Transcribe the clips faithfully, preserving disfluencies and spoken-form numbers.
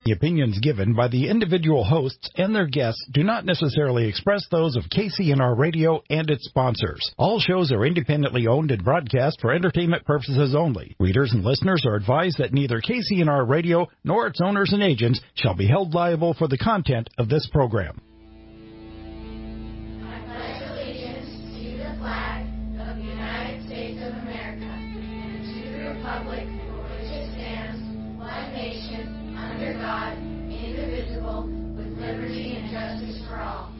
The opinions given by the individual hosts and their guests do not necessarily express those of K C N R Radio and its sponsors. All shows are independently owned and broadcast for entertainment purposes only. Readers and listeners are advised that neither K C N R Radio nor its owners and agents shall be held liable for the content of this program. I pledge allegiance to the flag of the United States of America and to the republic for which it stands, one nation, under God, indivisible, with liberty and justice for all.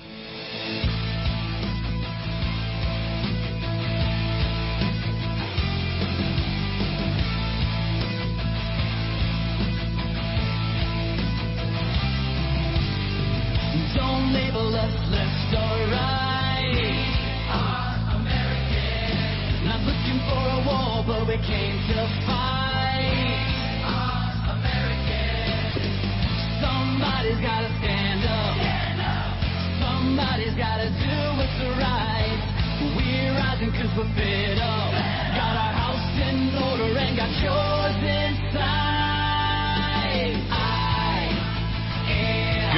Don't label us left or right. We are American. Not looking for a war, but we came to fight. We are American. Somebody's gotta stand up. Stand up. Somebody's gotta do what's right. We're rising cause we're fed up. Got our house in order and got yours inside. I am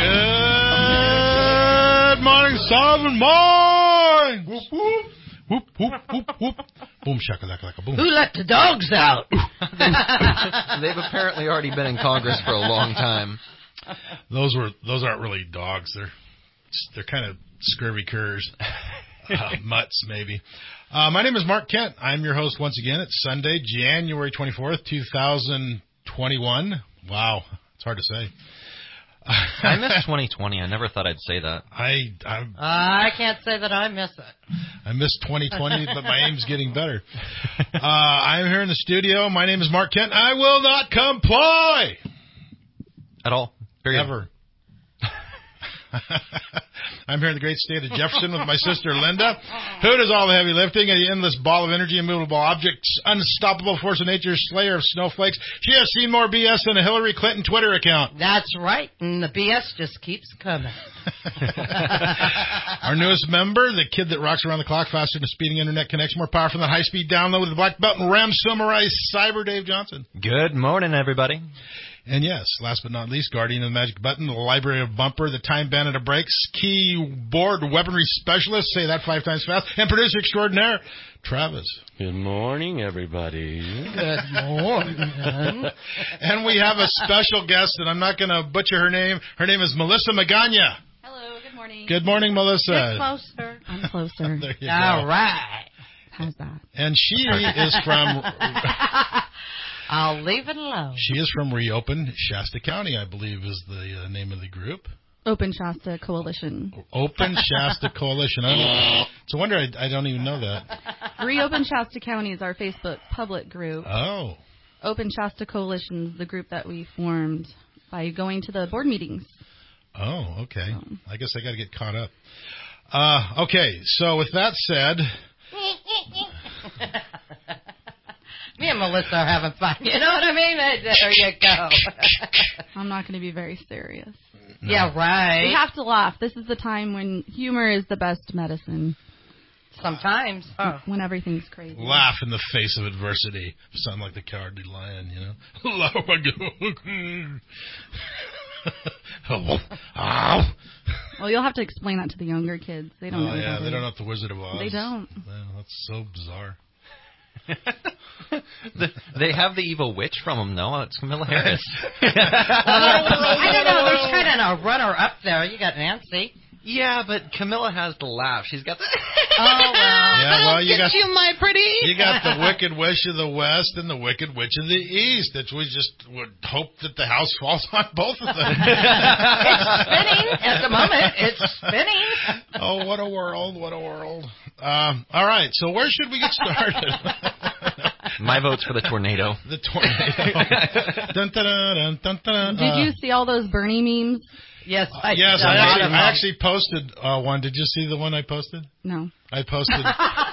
Good morning, Southern morning. Whoop, whoop. Whoop, whoop, whoop, whoop. Boom, shakalaka, boom. Who let the dogs out? They've apparently already been in Congress for a long time. Those were those aren't really dogs. They're they're kind of scurvy curs, uh, mutts maybe. Uh, my name is Mark Kent. I'm your host once again. It's Sunday, January twenty-fourth, two thousand twenty-one. Wow, it's hard to say. I miss twenty twenty. I never thought I'd say that. I I, I can't say that I miss it. I miss twenty twenty, but my aim's getting better. Uh, I'm here in the studio. My name is Mark Kent. I will not comply. At all. Period. Ever. I'm here in the great state of Jefferson with my sister Linda, who does all the heavy lifting, an endless ball of energy, immovable objects, unstoppable force of nature, slayer of snowflakes. She has seen more B S than a Hillary Clinton Twitter account. That's right, and the B S just keeps coming. Our newest member, the kid that rocks around the clock faster than a speeding internet connection, more powerful than a high-speed download with the black belt and RAM samurai cyber Dave Johnson. Good morning, everybody. And yes, last but not least, guardian of the magic button, the library of bumper, the time bandit of breaks, keyboard weaponry specialist, say that five times fast, and producer extraordinaire, Travis. Good morning, everybody. Good morning. And we have a special guest, and I'm not going to butcher her name. Her name is Melissa Magana. Hello, good morning. Good morning, Melissa. Get closer. I'm closer. There you All go. right. How's that? And she is from... I'll leave it alone. She is from Reopen Shasta County, I believe is the uh, name of the group. Open Shasta Coalition. Open Shasta Coalition. I don't, it's a wonder I, I don't even know that. Reopen Shasta County is our Facebook public group. Oh. Open Shasta Coalition is the group that we formed by going to the board meetings. Oh, okay. So. I guess I got to get caught up. Uh, okay, so with that said... Me and Melissa are having fun. You know what I mean? There you go. I'm not going to be very serious. No. Yeah, right. We have to laugh. This is the time when humor is the best medicine. Sometimes. Oh. When everything's crazy. Laugh in the face of adversity. Sound like the cowardly lion, you know? Well, you'll have to explain that to the younger kids. They don't oh, know. yeah, about they it. don't know the Wizard of Oz. They don't. Well, that's so bizarre. the, they have the evil witch from them, though. It's Camilla Harris. uh, I don't know. There's kind of a runner-up there. You got Nancy. Yeah, but Camilla has the laugh. She's got the... Oh, well. Yeah, well, you got, you, my pretty. You got the Wicked Witch of the West and the Wicked Witch of the East. That we just would hope that the house falls on both of them. It's spinning at the moment. It's spinning. Oh, what a world. What a world. Um, all right, so where should we get started? My vote's for the tornado. The tornado. Dun, dun, dun, dun, dun, Did uh, you see all those Bernie memes? Yes, I, yes, I, I, actually, I, I actually posted uh, one. Did you see the one I posted? No. I posted.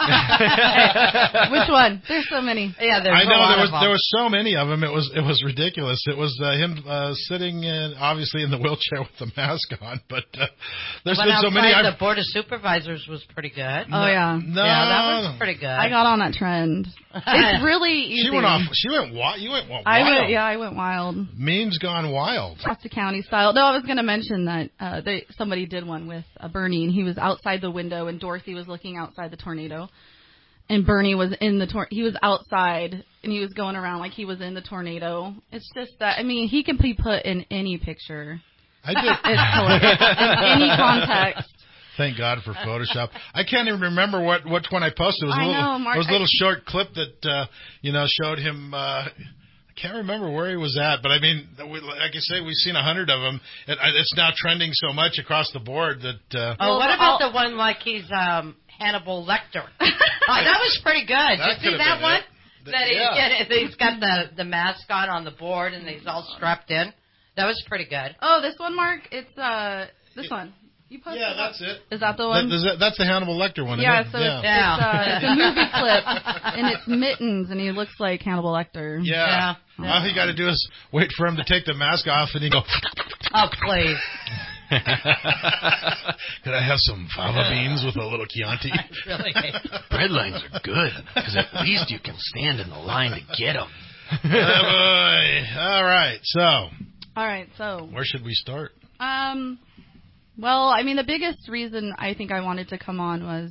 Which one? There's so many. Yeah, there's I a know lot there was of them. there was so many of them. It was it was ridiculous. It was uh, him uh, sitting in obviously in the wheelchair with the mask on, but uh, there's One been so many. outside I've- the Board of Supervisors was pretty good. Oh, yeah. No, Yeah, that was pretty good. I got on that trend. It's really easy. She went off. She went wild. You went wild. I went, yeah, I went wild. Memes gone wild. Shasta County style. No, I was going to mention that uh, they somebody did one with uh, Bernie, and he was outside the window, and Dorothy was looking outside the tornado, and Bernie was in the tor- he was outside, and he was going around like he was in the tornado. It's just that I mean, he can be put in any picture. I did. It's hilarious. In any context. Thank God for Photoshop. I can't even remember what which one I posted. It was a I little, know, Mark, it was a little I- short clip that uh, you know showed him. Uh, I can't remember where he was at, but I mean, we, like I say, we've seen a hundred of them. It, it's now trending so much across the board that. Uh, Oh, what Well, about I'll- the one like he's um, Hannibal Lecter? Oh, that was pretty good. That Did you see could've that been one? it. That he, Yeah. he's got the, the mask on on the board and he's all strapped in. That was pretty good. Oh, this one, Mark. It's uh this one. You posted yeah, it? that's it. Is that the one? That, is that, that's the Hannibal Lecter one. Yeah, isn't so it? it's, Yeah. It's, uh, it's a movie clip, and it's Mittens, and he looks like Hannibal Lecter. Yeah. Yeah. All you got to do is wait for him to take the mask off, and he go. Oh, please. Could I have some fava beans with a little Chianti? Really? Bread lines are good because at least you can stand in the line to get them. Oh, boy. All right. So, All right, so where should we start? um, well, I mean, the biggest reason I think I wanted to come on was,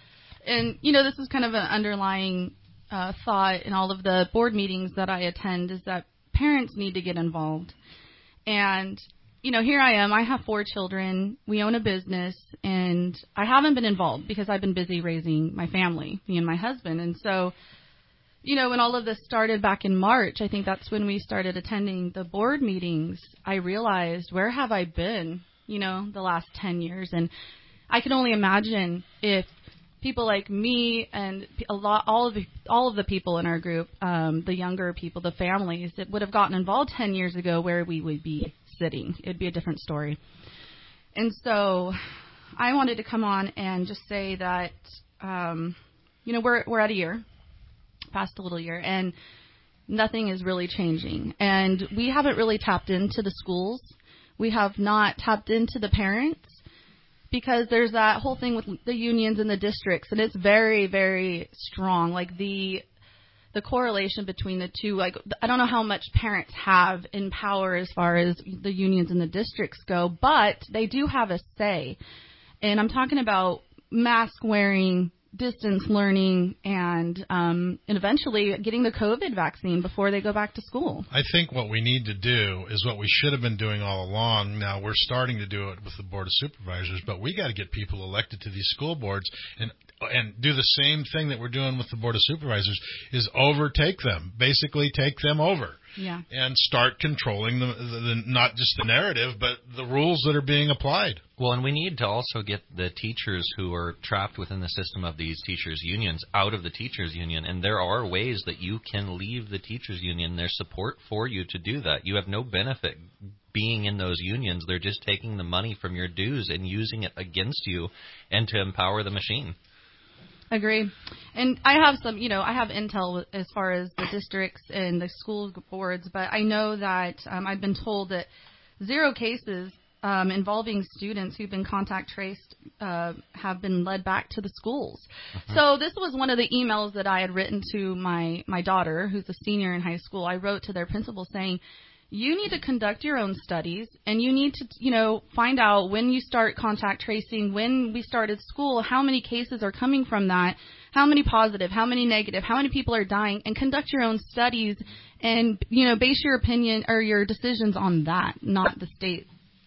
and you know, this is kind of an underlying uh, thought in all of the board meetings that I attend, is that parents need to get involved. And you know, here I am. I have four children. We own a business, and I haven't been involved because I've been busy raising my family, me and my husband. And so, you know, when all of this started back in March, I think that's when we started attending the board meetings. I realized, where have I been, you know, the last ten years? And I can only imagine if people like me and a lot, all of the, all of the people in our group, um, the younger people, the families that would have gotten involved ten years ago, where we would be sitting. It'd be a different story. And so I wanted to come on and just say that, um, you know, we're we're at a year, past a little year, and nothing is really changing. And we haven't really tapped into the schools. We have not tapped into the parents, because there's that whole thing with the unions and the districts, and it's very, very strong. Like the the correlation between the two, like I don't know how much parents have in power as far as the unions and the districts go, but they do have a say. And I'm talking about mask wearing, distance learning, and um, and eventually getting the COVID vaccine before they go back to school. I think what we need to do is what we should have been doing all along. Now we're starting to do it with the Board of Supervisors, but we got to get people elected to these school boards and and do the same thing that we're doing with the Board of Supervisors, is overtake them, basically take them over. Yeah. And start controlling the, the, the not just the narrative, but the rules that are being applied. Well, and we need to also get the teachers who are trapped within the system of these teachers' unions out of the teachers' union. And there are ways that you can leave the teachers' union. There's support for you to do that. You have no benefit being in those unions. They're just taking the money from your dues and using it against you and to empower the machine. Agreed. And I have some, you know, I have intel as far as the districts and the school boards, but I know that um, I've been told that zero cases um, involving students who've been contact traced uh, have been led back to the schools. Uh-huh. So this was one of the emails that I had written to my, my daughter, who's a senior in high school. I wrote to their principal saying, you need to conduct your own studies, and you need to, you know, find out when you start contact tracing, when we started school, how many cases are coming from that, how many positive, how many negative, how many people are dying, and conduct your own studies and, you know, base your opinion or your decisions on that, not the state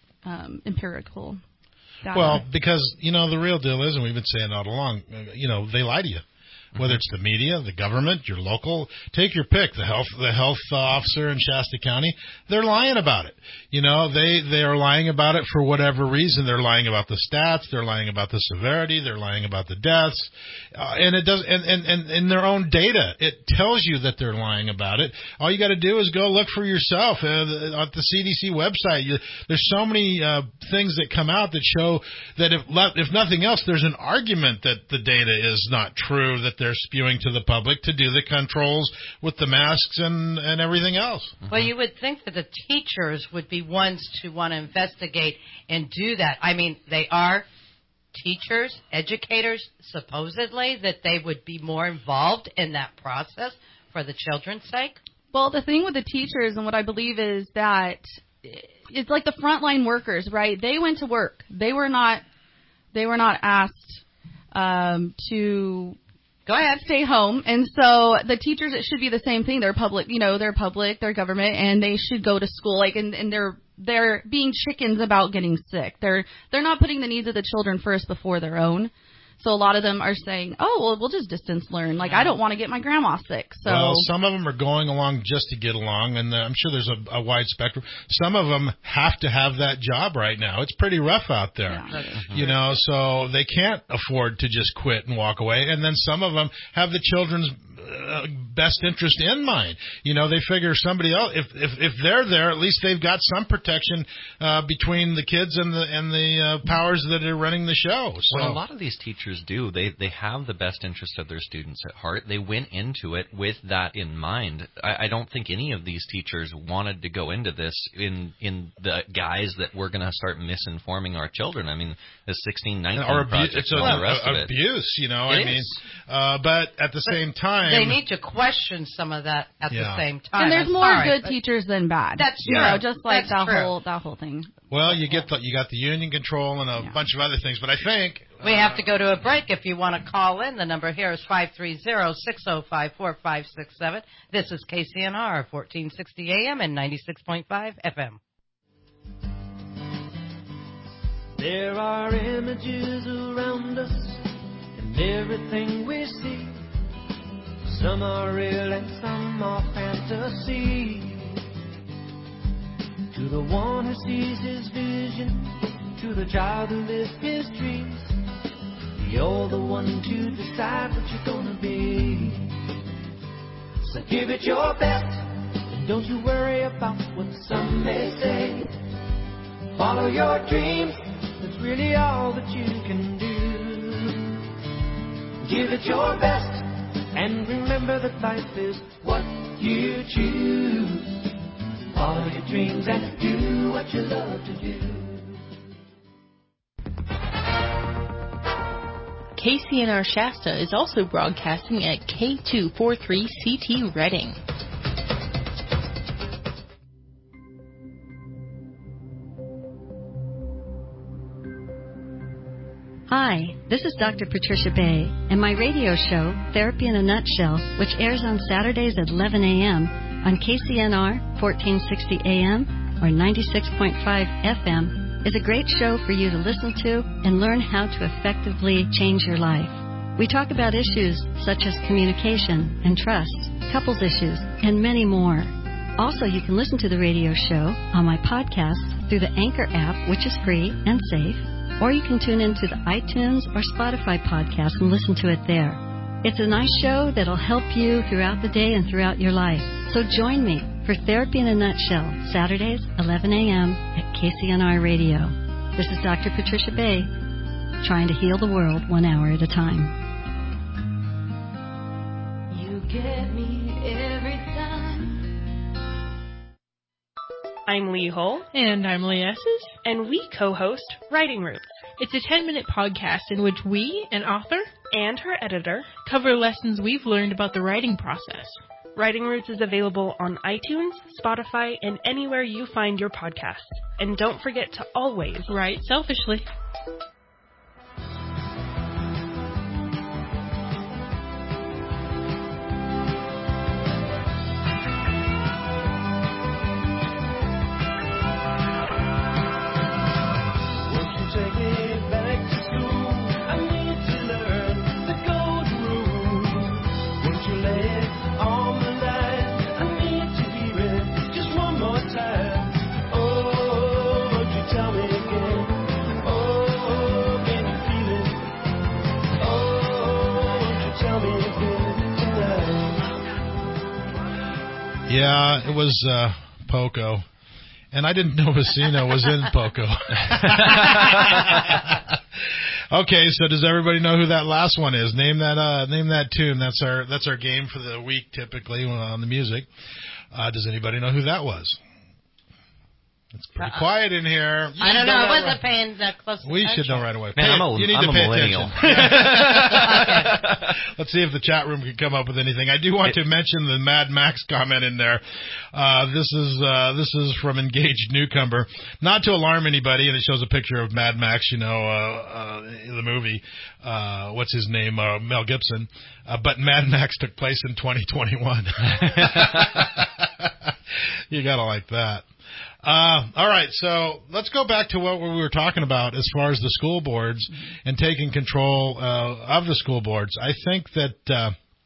um, empirical data. Well, because, you know, the real deal is, and we've been saying all along, you know, they lie to you. whether it's the media, the government, your local, take your pick, the health the health uh, officer in Shasta County, they're lying about it. You know, they, they are lying about it for whatever reason. They're lying about the stats, they're lying about the severity, they're lying about the deaths, uh, and it does, and, and, and in their own data, it tells you that they're lying about it. All you got to do is go look for yourself uh, the, at the C D C website. You, there's so many uh, things that come out that show that if if nothing else, there's an argument that the data is not true, that they're spewing to the public to do the controls with the masks and, and everything else. Well, you would think that the teachers would be ones to want to investigate and do that. I mean, they are teachers, educators, supposedly, that they would be more involved in that process for the children's sake. Well, the thing with the teachers and what I believe is that it's like the frontline workers, right? They went to work. They were not they were not asked um, to go ahead stay home. And so the teachers, it should be the same thing. They're public, you know, they're public, they're government, and they should go to school. Like, and, and they're they're being chickens about getting sick. They're they're not putting the needs of the children first before their own. So a lot of them are saying, oh, well, we'll just distance learn. Like, I don't want to get my grandma sick. So Well, some of them are going along just to get along, and I'm sure there's a, a wide spectrum. Some of them have to have that job right now. It's pretty rough out there. Yeah. You know, so they can't afford to just quit and walk away. And then some of them have the children's uh, best interest in mind. You know, they figure somebody else, if if, if they're there, at least they've got some protection uh, between the kids and the and the uh, powers that are running the show. So Well, a lot of these teachers do. They they have the best interest of their students at heart. They went into it with that in mind. I, I don't think any of these teachers wanted to go into this in in the guise that we're going to start misinforming our children. I mean, the sixteen nineteen or abu- project it's and a, all the rest a, of it. abuse, you know. It I is. mean, uh, but at the But same time, they need to question some of that at Yeah. the same time. and there's I'm more sorry, good but teachers than bad. That's you true. know, just like That's that true. whole that whole thing. well, you get the, you got the union control and a Yeah. bunch of other things. But I think We have to go to a break. If you want to call in, the number here is five three zero, six zero five, four five six seven. This is K C N R, fourteen sixty A M and ninety-six point five F M. There are images around us and everything we see. Some are real and some are fantasy. To the one who sees his vision, to the child who lives his dreams, you're the one to decide what you're gonna be. So give it your best, and don't you worry about what some may say. Follow your dreams, that's really all that you can do. Give it your best, and remember that life is what you choose. Follow your dreams and do what you love to do. K C N R Shasta is also broadcasting at K two forty-three C T Reading. Hi, this is Doctor Patricia Bay, and my radio show, Therapy in a Nutshell, which airs on Saturdays at eleven a.m. on K C N R fourteen sixty A M or ninety-six point five F M, is a great show for you to listen to and learn how to effectively change your life. We talk about issues such as communication and trust, couples issues, and many more. Also, you can listen to the radio show on my podcast through the Anchor app, which is free and safe, or you can tune into the iTunes or Spotify podcast and listen to it there. It's a nice show that'll help you throughout the day and throughout your life. So join me for Therapy in a Nutshell, Saturdays, eleven a.m. at K C N R Radio. This is Doctor Patricia Bay, trying to heal the world one hour at a time. You get me every time. I'm Lee Hull. And I'm Lee Esses. And we co-host Writing Roots. It's a ten-minute podcast in which we, an author, and her editor, cover lessons we've learned about the writing process. Writing Roots is available on iTunes, Spotify, and anywhere you find your podcasts. And don't forget to always write selfishly. Take me back to school. I need to learn the golden rules. Yeah, it was uh, Poco. And I didn't know Vecino was in Poco. Okay, so does everybody know who that last one is? Name that uh, name that tune. That's our that's our game for the week typically on the music. Uh, does anybody know who that was? It's pretty Uh-oh. quiet in here. You I don't know. I wasn't right. paying that close We attention. should know right away. Man, pay, I'm a, you need I'm to a pay millennial. Okay. Let's see if the chat room can come up with anything. I do want to mention the Mad Max comment in there. Uh, this is uh, this is from Engaged Newcomer. Not to alarm anybody, and it shows a picture of Mad Max, you know, uh, uh, in the movie. Uh, what's his name? Uh, Mel Gibson. Uh, but Mad Max took place in twenty twenty-one. You gotta like that. Uh, all right, so let's go back to what we were talking about as far as the school boards and taking control uh, of the school boards. I think that uh,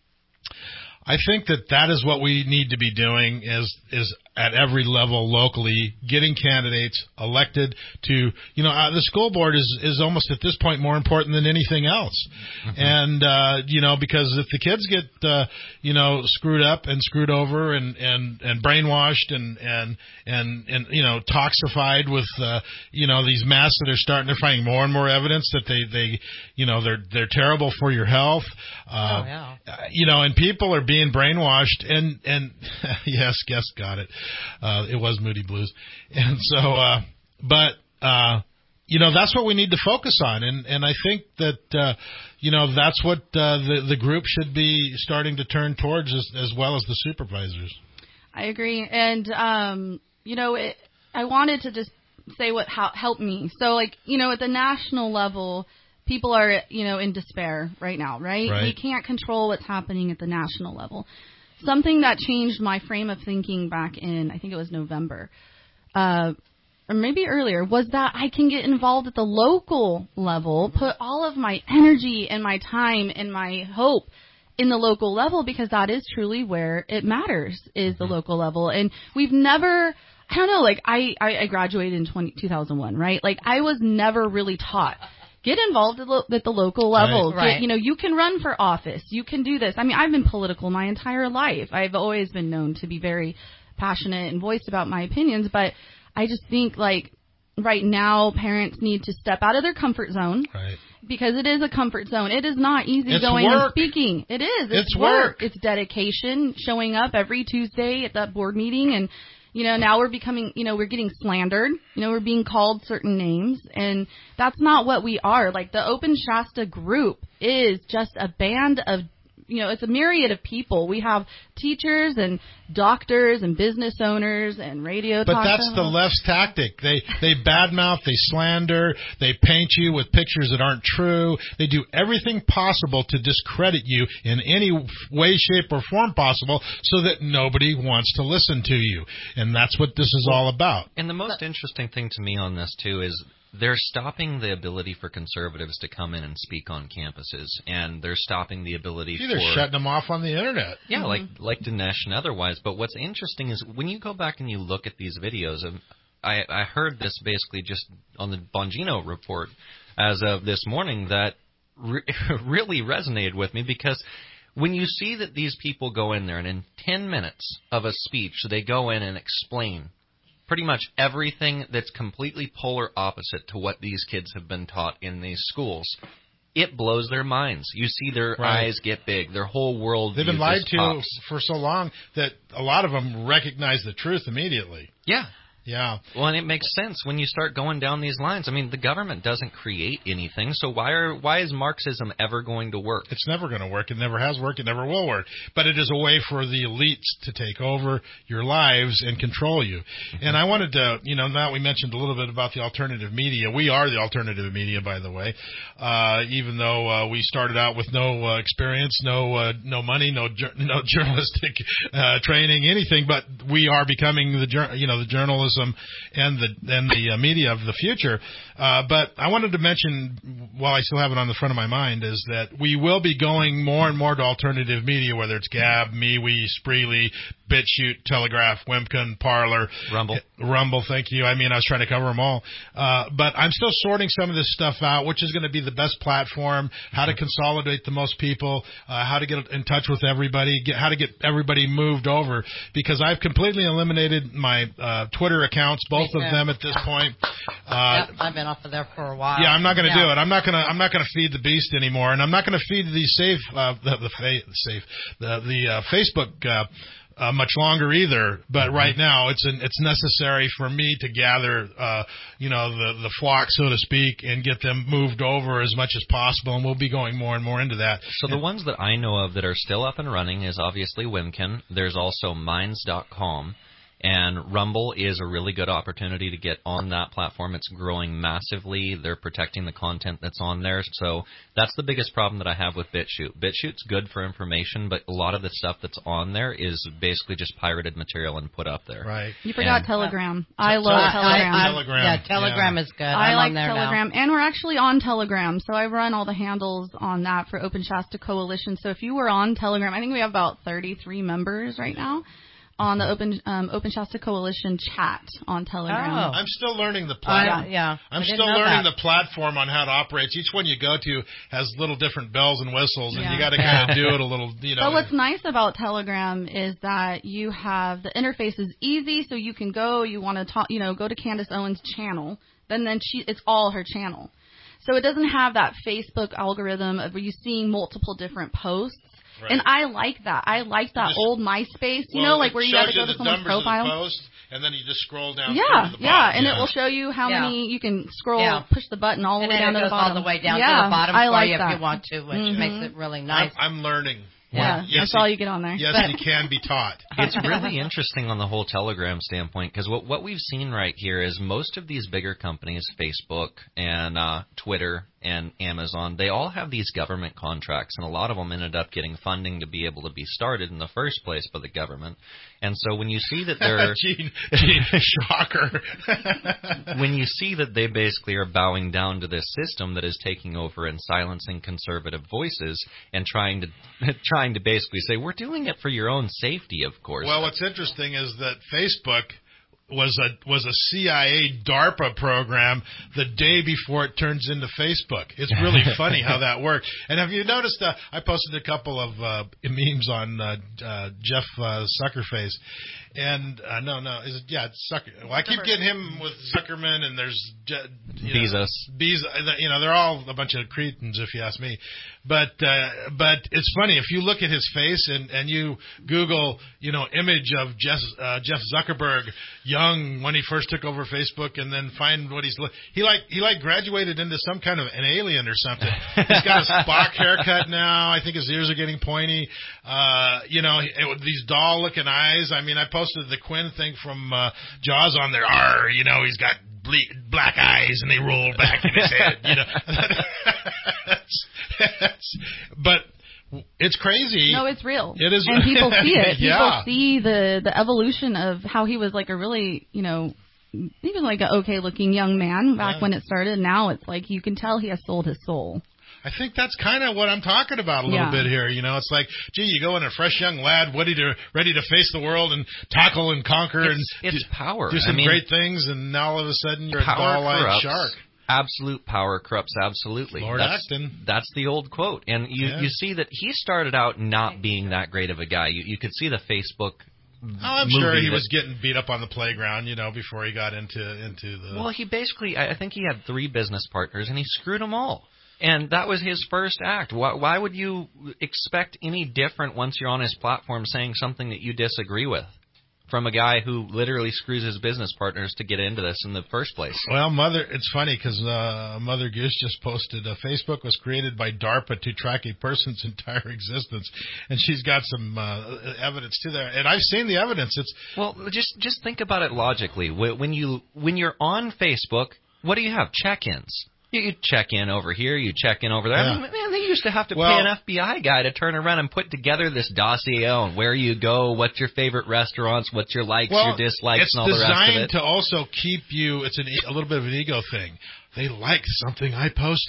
I think that that is what we need to be doing is is at every level locally, getting candidates elected to, you know, uh, the school board is, is almost at this point more important than anything else. Mm-hmm. And, uh, you know, because if the kids get, uh, you know, screwed up and screwed over and, and, and brainwashed and, and, and, and, you know, toxified with, uh, you know, these masks that are starting, they're finding more and more evidence that they, they, you know, they're, they're terrible for your health. Uh, oh, yeah. You know, and people are being brainwashed and, and yes, guess got it. Uh, it was Moody Blues. And so, uh, but, uh, you know, that's what we need to focus on. And, and I think that, uh, you know, that's what, uh, the, the group should be starting to turn towards as, as well as the supervisors. I agree. And, um, you know, it, I wanted to just say what how, helped me. So, like, you know, at the national level, people are, you know, in despair right now, right? Right. We can't control what's happening at the national level. Something that changed my frame of thinking back in, I think it was November, uh, or maybe earlier, was that I can get involved at the local level, put all of my energy and my time and my hope in the local level, because that is truly where it matters, is the local level. And we've never, I don't know, like I, I, I graduated in twenty, two thousand one, right? Like I was never really taught. Get involved at, lo- at the local level. Right. Get, you know, you can run for office. You can do this. I mean, I've been political my entire life. I've always been known to be very passionate and voiced about my opinions. But I just think, like, right now, parents need to step out of their comfort zone. Right. Because it is a comfort zone. It is not easy it's going work. and speaking. It is. It's, it's work. work. It's dedication, showing up every Tuesday at that board meeting. And, you know, now we're becoming, you know, we're getting slandered. You know, we're being called certain names. And that's not what we are. Like, the Open Shasta group is just a band of, you know, it's a myriad of people. We have teachers and doctors and business owners and radio But talk that's shows. the left's tactic. They they badmouth, they slander, they paint you with pictures that aren't true. They do everything possible to discredit you in any way, shape, or form possible so that nobody wants to listen to you. And that's what this is all about. And the most interesting thing to me on this, too, is they're stopping the ability for conservatives to come in and speak on campuses, and they're stopping the ability They're for... shutting them off on the internet. Yeah, Mm-hmm. like like Dinesh and otherwise. But what's interesting is when you go back and you look at these videos, and I, I heard this basically just on the Bongino report as of this morning that re- really resonated with me, because when you see that these people go in there and in ten minutes of a speech they go in and explain pretty much everything that's completely polar opposite to what these kids have been taught in these schools, it blows their minds. You see their Right. eyes get big. Their whole world They've been view lied just to pops. for so long that a lot of them recognize the truth immediately. Yeah. Yeah. Well, and it makes sense when you start going down these lines. I mean, the government doesn't create anything, so why are why is Marxism ever going to work? It's never going to work. It never has worked. It never will work. But it is a way for the elites to take over your lives and control you. Mm-hmm. And I wanted to, you know, now we mentioned a little bit about the alternative media. We are the alternative media, by the way. Uh, even though uh, we started out with no uh, experience, no uh, no money, no ju- no journalistic uh, training, anything. But we are becoming the jur- you know the journalism and the and the uh, media of the future. Uh, but I wanted to mention, while I still have it on the front of my mind, is that we will be going more and more to alternative media, whether it's Gab, MeWe, Spreely, BitChute, Telegraph, Wimkin, Parler, Rumble. Rumble, thank you. I mean, I was trying to cover them all. Uh, but I'm still sorting some of this stuff out, which is going to be the best platform, how to consolidate the most people, uh, how to get in touch with everybody, get, how to get everybody moved over, because I've completely eliminated my uh, Twitter accounts, both of them at this point. Uh, yep, I've been off of there for a while. Yeah, I'm not going to yeah. do it. I'm not going to. I'm not going to feed the beast anymore, and I'm not going to feed the safe, uh, the, the fa- safe, the the uh, Facebook. Uh, Uh, much longer either, but right now it's an, it's necessary for me to gather, uh, you know, the the flock, so to speak, and get them moved over as much as possible. And we'll be going more and more into that. So the ones that I know of that are still up and running is obviously Wimkin. There's also Minds dot com. And Rumble is a really good opportunity to get on that platform. It's growing massively. They're protecting the content that's on there. So that's the biggest problem that I have with BitChute. BitChute's good for information, but a lot of the stuff that's on there is basically just pirated material and put up there. Right. You forgot and, Telegram. Uh, I love I, Telegram. I, I, Telegram. Yeah, Telegram yeah. is good. I I'm like on there Telegram, now. and we're actually on Telegram, so I run all the handles on that for Open Shasta Coalition. So if you were on Telegram, I think we have about thirty-three members right now on the Open um, Open Shasta Coalition chat on Telegram. Oh. I'm still learning the Uh, platform. yeah, I'm I didn't still know learning that. the platform on how to operate. Each one you go to has little different bells and whistles, and Yeah. you got to kind of do it a little, you know. But what's nice about Telegram is that you have the interface is easy, so you can go. You want to talk, you know, go to Candace Owens' channel. Then then she it's all her channel, so it doesn't have that Facebook algorithm of you seeing multiple different posts. Right. And I like that. I like that Just, old MySpace, you well, know, like it where you shows got to go the to someone's numbers of the profile. post, and then you just scroll down. Yeah, through to the yeah, bottom. and yeah. it will show you how Yeah. many you can scroll, Yeah. push the button all the and way then down it to goes the bottom. all the way down yeah, to the bottom I for like you that. if you want to, which Mm-hmm. makes it really nice. I'm, I'm learning. Yeah, yes, that's he, all you get on there. Yes, But- he can be taught. It's really interesting on the whole Telegram standpoint, because what, what we've seen right here is most of these bigger companies, Facebook and uh, Twitter and Amazon, they all have these government contracts, and a lot of them ended up getting funding to be able to be started in the first place by the government. And so when you see that they're Gene, Gene, shocker. when you see that they basically are bowing down to this system that is taking over and silencing conservative voices and trying to trying to basically say, we're doing it for your own safety, of course. Well, what's interesting is that Facebook was a was a C I A DARPA program the day before it turns into Facebook. It's really funny how that worked. And have you noticed? Uh, I posted a couple of uh, memes on uh, uh, Jeff uh, Zuckerface, and uh, no, no, is it? Yeah, it's Zucker. Well, I keep getting him with Zuckerman, and there's Je- you know, Bezos. Bezos. You know, they're all a bunch of cretins, if you ask me. But uh, but it's funny if you look at his face and, and you Google, you know, image of Jeff uh, Jeff Zuckerberg young when he first took over Facebook, and then find what he's li- he like he like graduated into some kind of an alien or something. He's got a Spock haircut now. I think his ears are getting pointy. Uh, you know, it, these doll looking eyes. I mean, I posted the Quinn thing from uh, Jaws on there. Arr, you know, he's got ble- black eyes and they roll back in his head. You know, that's, that's, but. It's crazy. No, it's real. It is, and people see it. People yeah. see the the evolution of how he was like a really, you know, he was like an okay looking young man back yeah. when it started. Now it's like you can tell he has sold his soul. I think that's kind of what I'm talking about a little yeah. bit here. You know, it's like, gee, you go in a fresh young lad, ready to ready to face the world and tackle and conquer it's, and it's do, power. do some I mean, great things, and now all of a sudden you're a power doll-eyed corrupts. shark. Absolute power corrupts absolutely. Lord that's, Acton. That's the old quote. And you, Yeah. you see that he started out not being that great of a guy. You, you could see the Facebook Oh, I'm movie sure he that, was getting beat up on the playground, you know, before he got into into the. Well, he basically, I I think he had three business partners, and he screwed them all. And that was his first act. Why, why would you expect any different once you're on his platform saying something that you disagree with? From a guy who literally screws his business partners to get into this in the first place. Well, Mother, it's funny because uh, Mother Goose just posted, uh, Facebook was created by DARPA to track a person's entire existence, and she's got some uh, evidence to that. And I've seen the evidence. It's well, just just think about it logically. When you when you're on Facebook, what do you have? Check-ins. You, you check in over here, you check in over there. Yeah. I mean, man, they used to have to Well, pay an F B I guy to turn around and put together this dossier on where you go, what's your favorite restaurants, what's your likes, well, your dislikes, it's and all the rest of designed it. to also keep you. It's an, e- a little bit of an ego thing. They liked something I posted.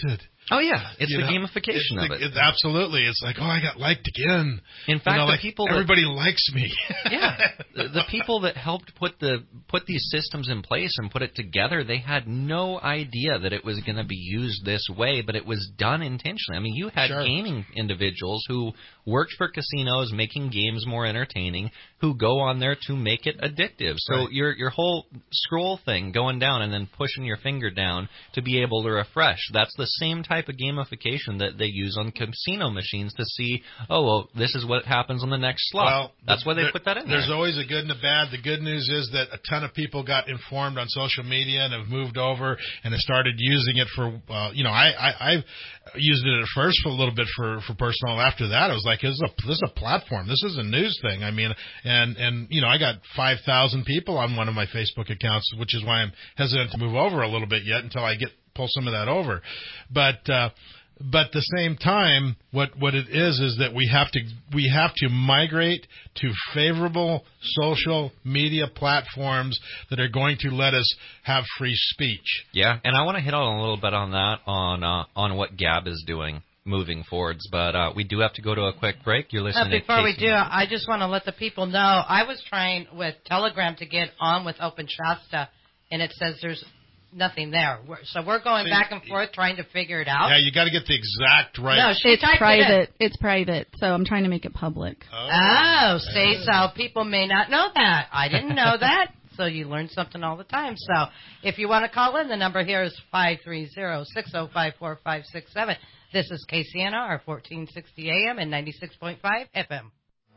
Oh yeah, it's You the know, gamification it's of the, it. It's absolutely, it's like, oh, I got liked again. In fact, you know, the like, people that, everybody likes me. yeah, the, the people that helped put the put these systems in place and put it together, they had no idea that it was going to be used this way, but it was done intentionally. I mean, you had Sure. gaming individuals who worked for casinos, making games more entertaining, who go on there to make it addictive. So Right. your your whole scroll thing, going down and then pushing your finger down to be able to refresh, that's the same type of gamification that they use on casino machines to see, oh, well, this is what happens on the next slot. Well, that's why they there, put that in There's there. always a good and a bad. The good news is that a ton of people got informed on social media and have moved over and have started using it for, uh, you know, I, I, I've used it at first for a little bit for, for personal. After that, I was like, this is, a, this is a platform. This is a news thing. I mean, and, and you know, I got five thousand people on one of my Facebook accounts, which is why I'm hesitant to move over a little bit yet until I get pull some of that over. But, uh, But at the same time, what, what it is is that we have to we have to migrate to favorable social media platforms that are going to let us have free speech. Yeah, and I want to hit on a little bit on that, on uh, on what Gab is doing moving forwards. But uh, we do have to go to a quick break. You're listening Uh, to before we Casey. do, I just want to let the people know, I was trying with Telegram to get on with Open Shasta, and it says there's nothing there. We're, so we're going See, back and forth trying to figure it out. Yeah, you got to get the exact right. No, she It's typed private. It in. It's private, so I'm trying to make it public. Oh, Oh, see, so people may not know that. I didn't know that. So you learn something all the time. So if you want to call in, the number here is five three zero, six zero five, four five six seven. This is K C N R, fourteen sixty A M and ninety-six point five F M.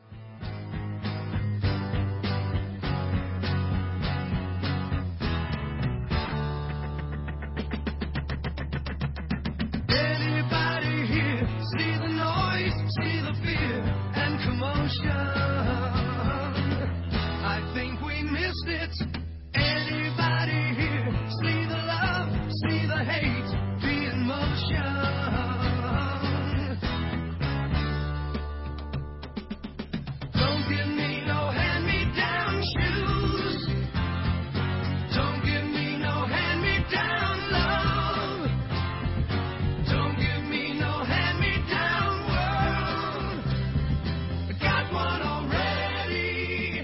Anybody here see the noise, see the fear and commotion? I think we missed it. Anybody here see the love, see the hate, be in motion? Don't give me no hand-me-down shoes. Don't give me no hand-me-down love. Don't give me no hand-me-down world. I got one already.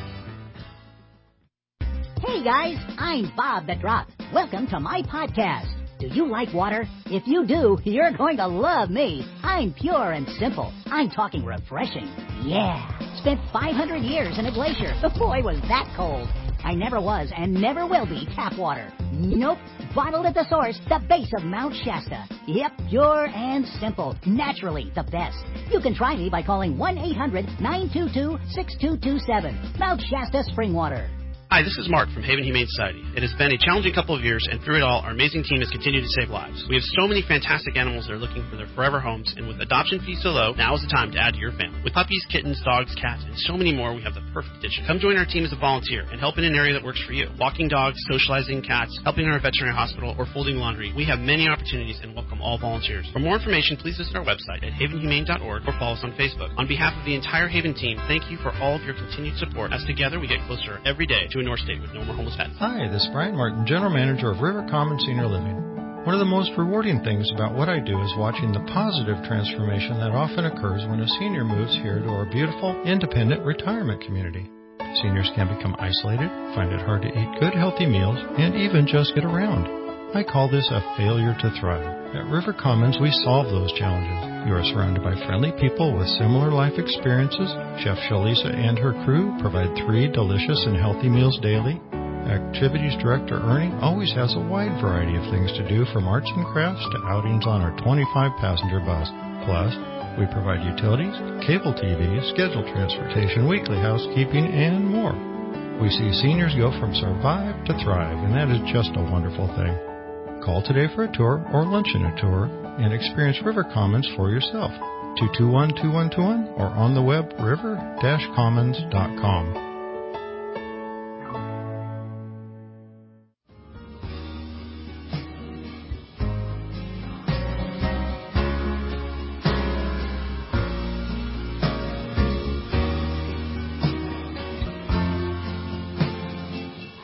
Hey guys, I'm Bob the Drop. Welcome to my podcast. Do you like water? If you do, you're going to love me. I'm pure and simple. I'm talking refreshing. Yeah. Spent five hundred years in a glacier. Boy, was that cold. I never was and never will be tap water. Nope. Bottled at the source, the base of Mount Shasta. Yep, pure and simple. Naturally the best. You can try me by calling one eight hundred, nine two two, six two two seven. Mount Shasta Spring Water. Hi, this is Mark from Haven Humane Society. It has been a challenging couple of years, and through it all, our amazing team has continued to save lives. We have so many fantastic animals that are looking for their forever homes, and with adoption fees so low, now is the time to add to your family. With puppies, kittens, dogs, cats, and so many more, we have the perfect addition. Come join our team as a volunteer and help in an area that works for you. Walking dogs, socializing cats, helping in our veterinary hospital, or folding laundry. We have many opportunities and welcome all volunteers. For more information, please visit our website at haven humane dot org or follow us on Facebook. On behalf of the entire Haven team, thank you for all of your continued support, as together we get closer every day to a North State with no more homeless pets. Hi, this is Brian Martin, General Manager of River Common Senior Living. One of the most rewarding things about what I do is watching the positive transformation that often occurs when a senior moves here to our beautiful, independent retirement community. Seniors can become isolated, find it hard to eat good, healthy meals, and even just get around. I call this a failure to thrive. At River Commons, we solve those challenges. You are surrounded by friendly people with similar life experiences. Chef Shalisa and her crew provide three delicious and healthy meals daily. Activities Director Ernie always has a wide variety of things to do, from arts and crafts to outings on our twenty-five passenger bus. Plus, we provide utilities, cable T V, scheduled transportation, weekly housekeeping, and more. We see seniors go from survive to thrive, and that is just a wonderful thing. Call today for a tour or lunch in a tour and experience River Commons for yourself. two two one, two one two one or on the web river dash commons dot com.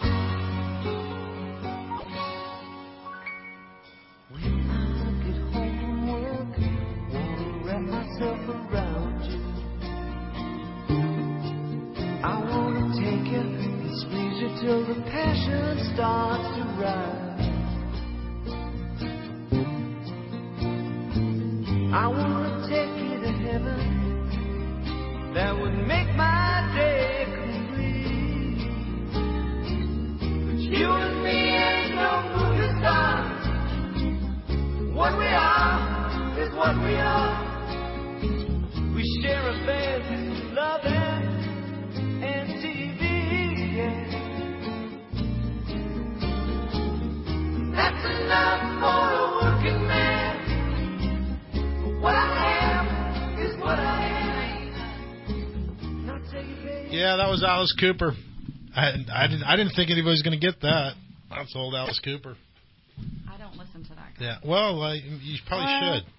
When I get home starts to rise. I wanna take you to heaven. That would make my day complete. But you and me ain't no movie stars. What we are is what we are. We share a bed, love and, and T V, yeah. That's enough for a working man. What I am is what I am. Now take it, baby. Yeah, that was Alice Cooper. I, I didn't I didn't think anybody was going to get that. That's old Alice Cooper. I don't listen to that guy. Yeah, well, uh, you probably Well, should.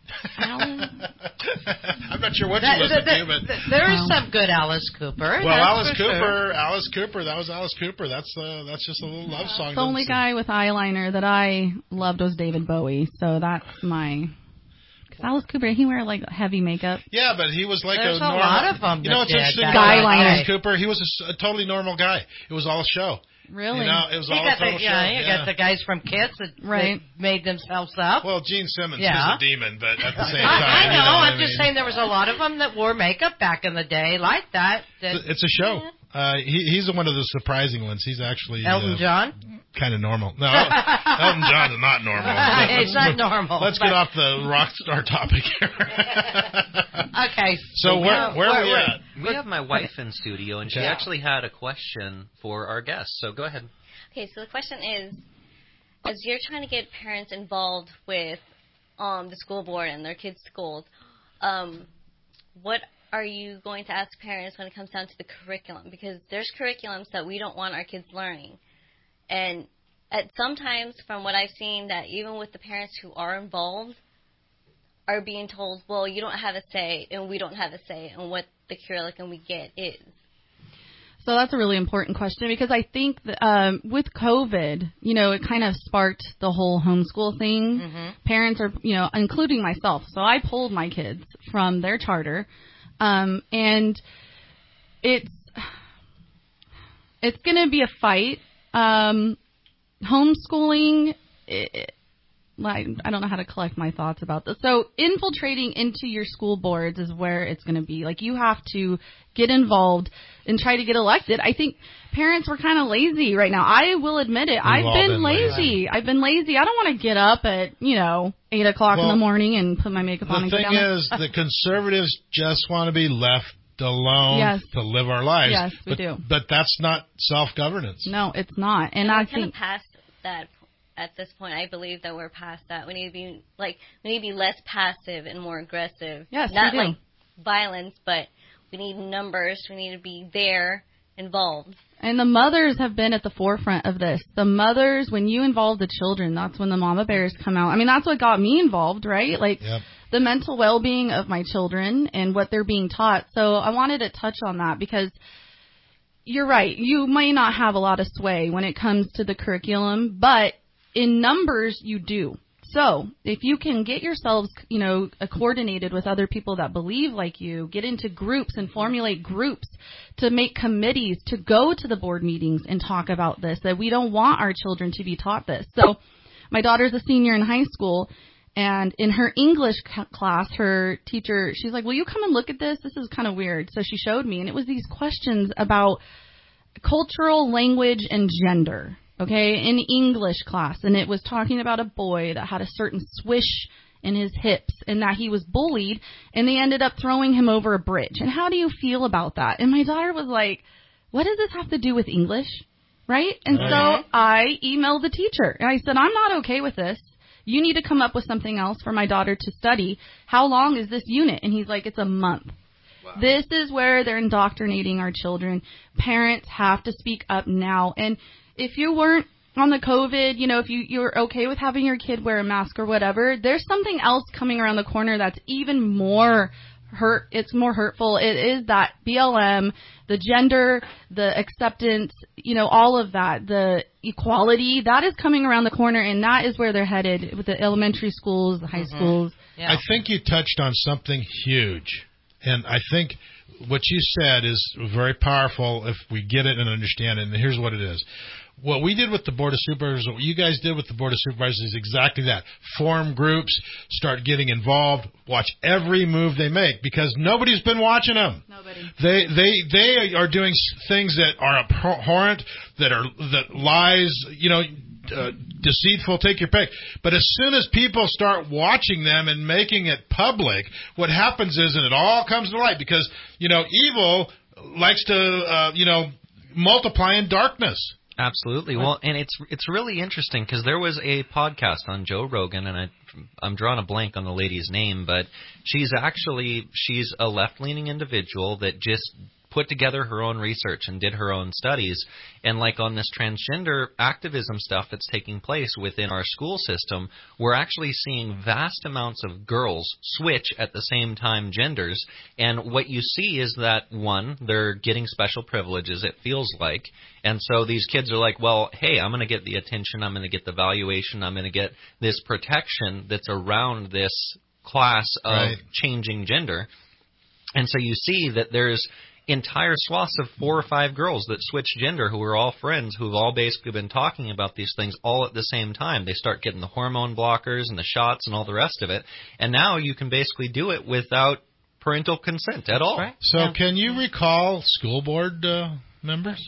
I'm not sure what That- you listen that- to, but that- there is some good Alice Cooper. well, that's Alice for Cooper, sure. Alice Cooper, that was Alice Cooper. That's uh, that's just a little love song. The only Doesn't- guy with eyeliner that I loved was David Bowie, so that's my. Cause Alice Cooper, he wear like heavy makeup. Yeah, but he was like There's a a normal. lot of 'em You know that what's did interesting that. about Guyliner. Alice Cooper? He was a, s- a totally normal guy. It was all a show. Really? You know, it was You all a got the, total show. yeah, you yeah. got the guys from Kiss that, Right. that made themselves up. Well, Gene Simmons Yeah. is a demon, but at the same I, time, I you know. know what I'm I just mean? saying there was a lot of them that wore makeup back in the day like that. that It's a show. Uh, he, he's one of the surprising ones. He's actually Elton uh, John? kind of normal. No, Elton John is not normal. But It's let's- not normal. Let's but- get off the rock star topic here. Okay. So where where are we we're- at? We have my wife in studio, and she Okay. actually had a question for our guest. So go ahead. Okay, so the question is, as you're trying to get parents involved with um, the school board and their kids' schools, um, what are you going to ask parents when it comes down to the curriculum? Because there's curriculums that we don't want our kids learning. And at sometimes, from what I've seen, that even with the parents who are involved, are being told, well, you don't have a say, and we don't have a say in what the curriculum we get is. So that's a really important question because I think that, um, with COVID, you know, it kind of sparked the whole homeschool thing. Mhm. Parents are, you know, including myself. So I pulled my kids from their charter, um, and it's it's going to be a fight. Um, homeschooling. It, like, I don't know how to collect my thoughts about this. So infiltrating into your school boards is where it's going to be. Like, you have to get involved and try to get elected. I think parents were kind of lazy right now. I will admit it. I've all been, been lazy. lazy. I've been lazy. I don't want to get up at, you know, eight o'clock in Well, the morning and put my makeup on The and go thing down there. is, the conservatives just want to be left alone Yes. to live our lives. Yes, we but, do. But that's not self-governance. No, it's not. And I we're kind of think past that at this point. I believe that we're past that. We need to be like we need to be less passive and more aggressive. Yes, we not do. like violence, but we need numbers. We need to be there, involved. And the mothers have been at the forefront of this. The mothers, when you involve the children, that's when the mama bears come out. I mean, that's what got me involved, right? Like Yep. the mental well-being of my children and what they're being taught. So I wanted to touch on that because you're right. You may not have a lot of sway when it comes to the curriculum, but in numbers, you do. So if you can get yourselves, you know, uh, coordinated with other people that believe like you, get into groups and formulate groups to make committees to go to the board meetings and talk about this, that we don't want our children to be taught this. So my daughter's a senior in high school, and in her English c- class, her teacher, she's like, will you come and look at this? This is kind of weird. So she showed me, and it was these questions about cultural language and gender. Okay, in English class, and it was talking about a boy that had a certain swish in his hips and that he was bullied, and they ended up throwing him over a bridge. And how do you feel about that? And my daughter was like, what does this have to do with English? Right? And Right. so I emailed the teacher, and I said, I'm not okay with this. You need to come up with something else for my daughter to study. How long is this unit? And he's like, it's a month. This is where they're indoctrinating our children. Parents have to speak up now. And if you weren't on the COVID, you know, if you, you're okay with having your kid wear a mask or whatever, there's something else coming around the corner that's even more hurt. It's more hurtful. It is that B L M, the gender, the acceptance, you know, all of that, the equality, that is coming around the corner, and that is where they're headed with the elementary schools, the high Mhm. schools. I think you touched on something huge. And I think what you said is very powerful if we get it and understand it. And here's what it is. what we did with the Board of Supervisors, what you guys did with the Board of Supervisors is exactly that. Form groups, start getting involved, watch every move they make because nobody's been watching them. Nobody. They they they are doing things that are abhorrent, that are that lies, you know, uh, deceitful, take your pick. But as soon as people start watching them and making it public, what happens is, and it all comes to light because, you know, evil likes to, uh, you know, multiply in darkness. Absolutely. Well, and it's it's really interesting because there was a podcast on Joe Rogan, and I, I'm drawing a blank on the lady's name, but she's actually, she's a left-leaning individual that just put together her own research and did her own studies. And like on this transgender activism stuff that's taking place within our school system, we're actually seeing vast amounts of girls switch at the same time genders. And what you see is that, one, they're getting special privileges, it feels like. And so these kids are like, well, hey, I'm going to get the attention, I'm going to get the valuation, I'm going to get this protection that's around this class of Right. changing gender. And so you see that there's entire swaths of four or five girls that switch gender who are all friends who've all basically been talking about these things all at the same time. They start getting the hormone blockers and the shots and all the rest of it. And now you can basically do it without parental consent at all. Right. So Yeah. can you recall school board uh, members?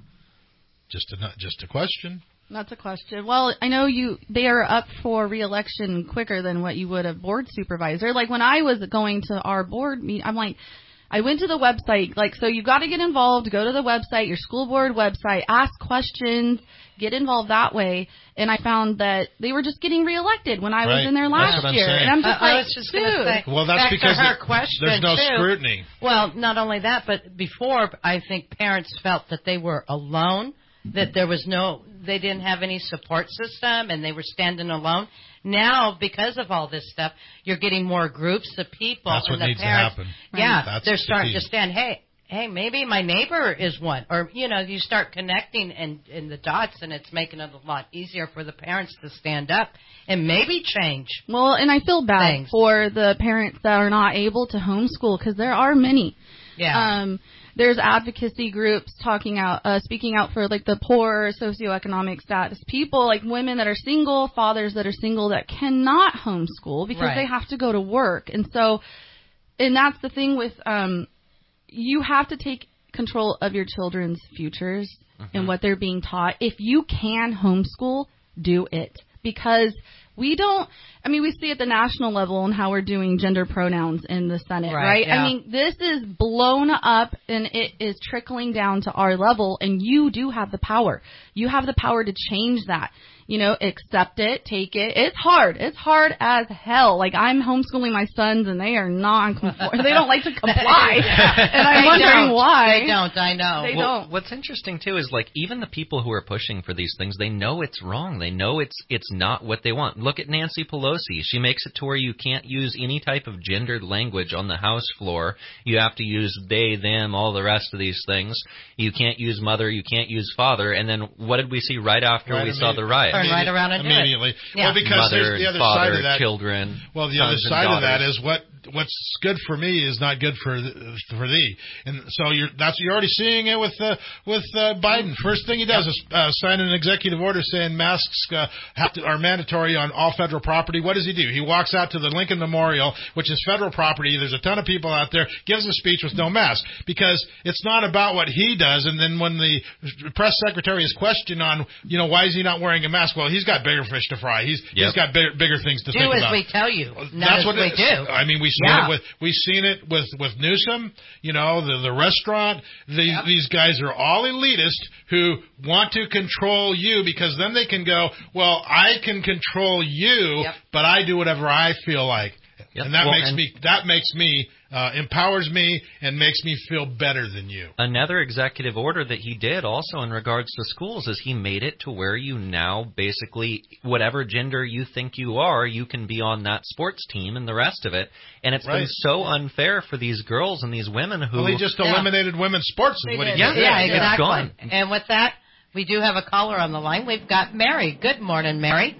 Just a, not just a question. That's a question. Well, I know you they are up for re-election quicker than what you would a board supervisor. Like when I was going to our board meeting, I'm like, I went to the website, like, so you've got to get involved, go to the website, your school board website, ask questions, get involved that way. And I found that they were just getting reelected when I Right. was in there That's last what I'm year. saying. And I'm just I- I like, was just dude. gonna say, Well, that's back because to her it- question, there's no too. scrutiny. Well, not only that, but before, I think parents felt that they were alone, that there was no, they didn't have any support system, and they were standing alone. Now, because of all this stuff, you're getting more groups of people. That's and what the needs to parents, happen. Yeah, That's they're the starting key. to stand, hey, hey, maybe my neighbor is one. Or, you know, you start connecting in, in the dots, and it's making it a lot easier for the parents to stand up and maybe change. Well, and I feel bad Things. for the parents that are not able to homeschool because there are many. Yeah. Um, there's advocacy groups talking out, uh, speaking out for like the poor socioeconomic status people, like women that are single, fathers that are single that cannot homeschool because Right. they have to go to work. And so, and that's the thing with, um, you have to take control of your children's futures and what they're being taught. If you can homeschool, do it. Because we don't, I mean, we see at the national level and how we're doing gender pronouns in the Senate, Right, right? yeah. I mean, this is blown up and it is trickling down to our level, and you do have the power. You have the power to change that. You know, accept it, take it. It's hard. It's hard as hell. Like, I'm homeschooling my sons, and they are non-conform. They don't like to comply. Yeah. And I'm They wondering don't. why. They don't, I know. They Well, don't. What's interesting too is like even the people who are pushing for these things, they know it's wrong. They know it's it's not what they want. Look at Nancy Pelosi. She makes it to where you can't use any type of gendered language on the House floor. You have to use they, them, all the rest of these things. You can't use mother. You can't use father. And then what did we see right after Right, we saw the immediate- riot? Turn right around and do it. Immediately. Yeah. Well, because Mother, there's the other father, side of that. children. Well, the other sons and side of that daughters. is what what's good for me is not good for for thee, and so you're that's you're already seeing it with uh, with uh, Biden. First thing he does is uh, sign an executive order saying masks uh, have to, are mandatory on all federal property. What does he do? He walks out to the Lincoln Memorial, which is federal property. There's a ton of people out there, gives a speech with no mask because it's not about what he does. And then when the press secretary is questioned on, you know, why is he not wearing a mask? Well, he's got bigger fish to fry. He's Yep. he's got bigger, bigger things to Do think as about. we tell you. Not That's as what we it is. do. I mean, we've seen Yeah. it with we've seen it with with Newsom. You know, the the restaurant. The, These guys are all elitist who want to control you because then they can go, well, I can control you, Yep. but I do whatever I feel like, Yep. and that Well, makes and- me that makes me uh, empowers me and makes me feel better than you. Another executive order that he did also in regards to schools is he made it to where you now basically, whatever gender you think you are, you can be on that sports team and the rest of it. And it's been Right. so unfair for these girls and these women who... Well, he just Yeah. eliminated women's sports. Is They what he did. Yeah, did. Yeah, it's exactly. gone. And with that, we do have a caller on the line. We've got Mary. Good morning, Mary.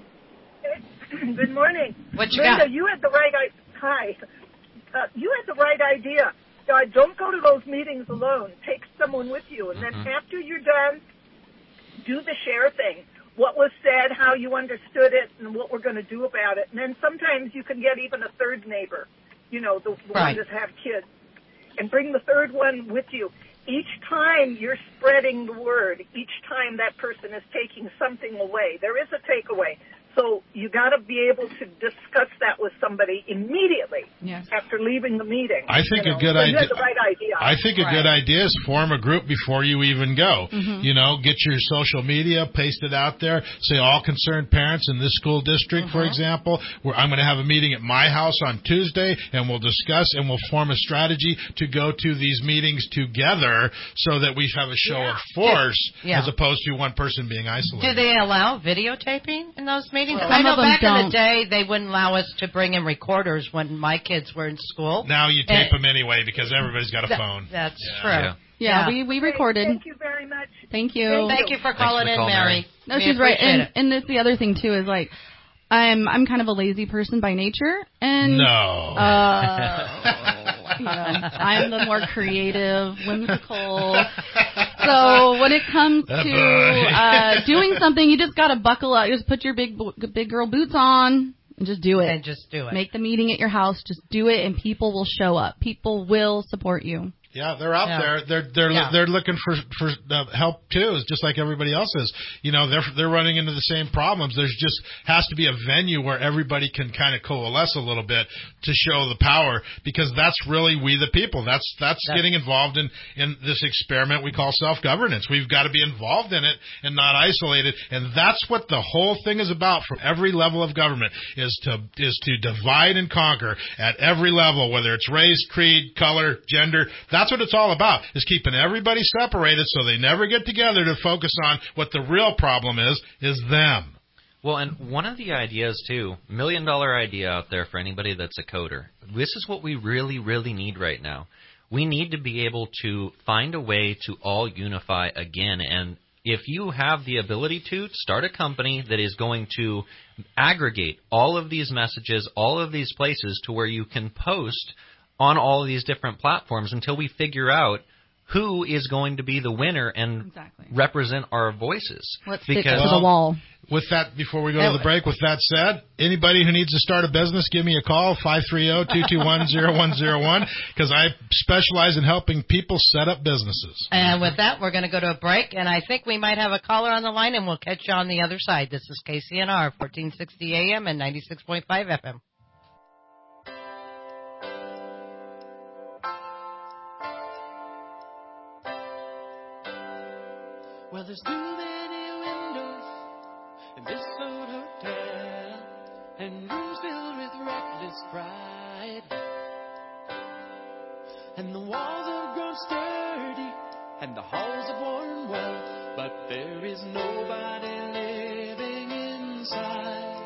Good morning. What you Linda, got? you had the right I- hi. Uh, you had the right idea. Uh, don't go to those meetings alone. Take someone with you, and Mhm. then after you're done, do the share thing. What was said, how you understood it, and what we're going to do about it. And then sometimes you can get even a third neighbor, you know, the, the right. ones that have kids, and bring the third one with you. Each time you're spreading the word, each time that person is taking something away, there is a takeaway. So you got to be able to discuss that with somebody immediately yes. after leaving the meeting. I think you know? a good so idea. You had the right idea. I think a right. good idea is form a group before you even go. Mm-hmm. You know, get your social media, paste it out there. Say all concerned parents in this school district, Mm-hmm. for example, where I'm going to have a meeting at my house on Tuesday, and we'll discuss and we'll form a strategy to go to these meetings together, so that we have a show yeah. of force yeah. as opposed to one person being isolated. Do they allow videotaping in those meetings? Well, I know some of them back don't. in the day they wouldn't allow us to bring in recorders when my kids were in school. Now you tape And- them anyway because everybody's got a That- phone. That's Yeah. true. Yeah. Yeah, Yeah. we, we recorded. Thank you very much. Thank you. Thank you for calling for the in, call, Mary. Mary. No, We she's right. appreciate And it. and that's the other thing too is like I'm I'm kind of a lazy person by nature, and No. uh, yeah, I'm the more creative, whimsical. So when it comes to uh, doing something, you just gotta buckle up. You just put your big bo- big girl boots on and just do it. And just do it. Make the meeting at your house. Just do it, and people will show up. People will support you. Yeah, they're out Yeah. there. They're they're Yeah. they're looking for for uh, help too, just like everybody else is. You know, they're they're running into the same problems. There's just has to be a venue where everybody can kind of coalesce a little bit to show the power, because that's really we the people. That's that's, That's getting involved in in this experiment we call self-governance. We've got to be involved in it and not isolated, and that's what the whole thing is about from every level of government, is to is to divide and conquer at every level, whether it's race, creed, color, gender. That's what it's all about, is keeping everybody separated so they never get together to focus on what the real problem is, is them. Well, and one of the ideas, too, million dollar idea out there for anybody that's a coder. This is what we really, really need right now. We need to be able to find a way to all unify again. And if you have the ability to, start a company that is going to aggregate all of these messages, all of these places to where you can post on all of these different platforms until we figure out who is going to be the winner and Exactly. represent our voices. Let's stick Because- to the wall. With that, before we go to the break, with that said, anybody who needs to start a business, give me a call, five three zero, two two one, zero one zero one, because I specialize in helping people set up businesses. And with that, we're going to go to a break, and I think we might have a caller on the line, and we'll catch you on the other side. This is K C N R, fourteen sixty A M and ninety-six point five F M. Well, there's too many windows in this old hotel, and rooms filled with reckless pride. And the walls have grown sturdy, and the halls have worn well, but there is nobody living inside.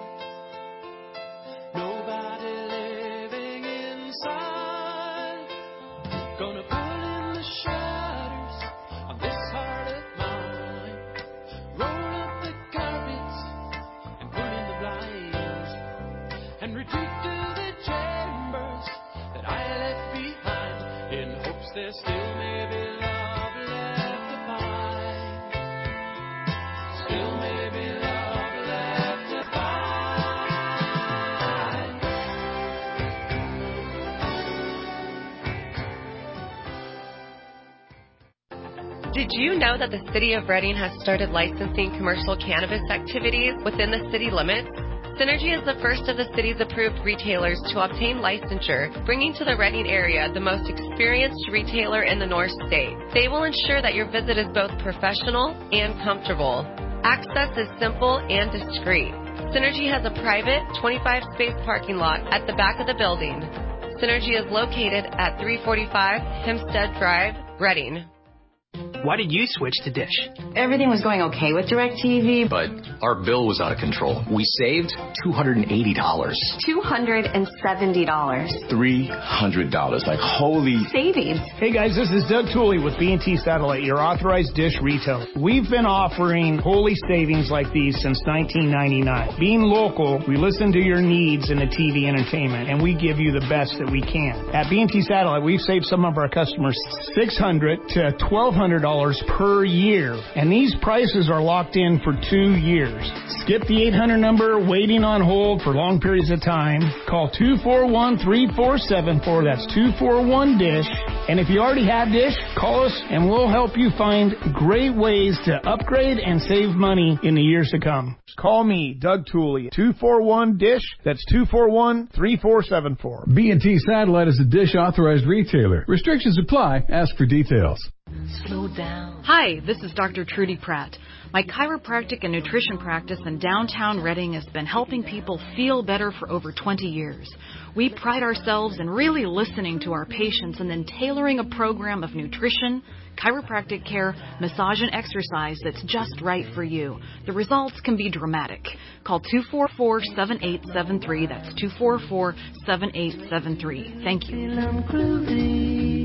Nobody living inside. Gonna pull in the shutters on this heart of mine. Roll up the carpets and pull in the blinds, and retreat to the chambers that I left behind, in hopes there still may be love left to find. Still may be love left to find. Did you know that the City of Reading has started licensing commercial cannabis activities within the city limits? Synergy is the first of the city's approved retailers to obtain licensure, bringing to the Reading area the most experienced retailer in the North State. They will ensure that your visit is both professional and comfortable. Access is simple and discreet. Synergy has a private twenty-five space parking lot at the back of the building. Synergy is located at three forty-five Hempstead Drive, Reading. Why did you switch to Dish? Everything was going okay with DirecTV, But our bill was out of control. We saved two hundred eighty dollars. two hundred seventy dollars. three hundred dollars. Like, holy savings. Hey guys, this is Doug Tooley with B and T Satellite, your authorized Dish retailer. We've been offering holy savings like these since nineteen ninety-nine. Being local, we listen to your needs in the T V entertainment, and we give you the best that we can. At B and T Satellite, we've saved some of our customers six hundred to twelve hundred dollars dollars per year, and these prices are locked in for two years. Skip the eight hundred number waiting on hold for long periods of time. Call two four one, three four seven four. That's two four one DISH. And if you already have DISH, call us and we'll help you find great ways to upgrade and save money in the years to come. Call me, Doug Tooley, two four one DISH. That's two four one, three four seven four. B and T Satellite is a DISH authorized retailer. Restrictions apply. Ask for details. Slow down. Hi, this is Doctor Trudy Pratt. My chiropractic and nutrition practice in downtown Reading has been helping people feel better for over twenty years. We pride ourselves in really listening to our patients and then tailoring a program of nutrition, chiropractic care, massage, and exercise that's just right for you. The results can be dramatic. Call two four four, seven eight seven three. That's two four four, seven eight seven three. Thank you.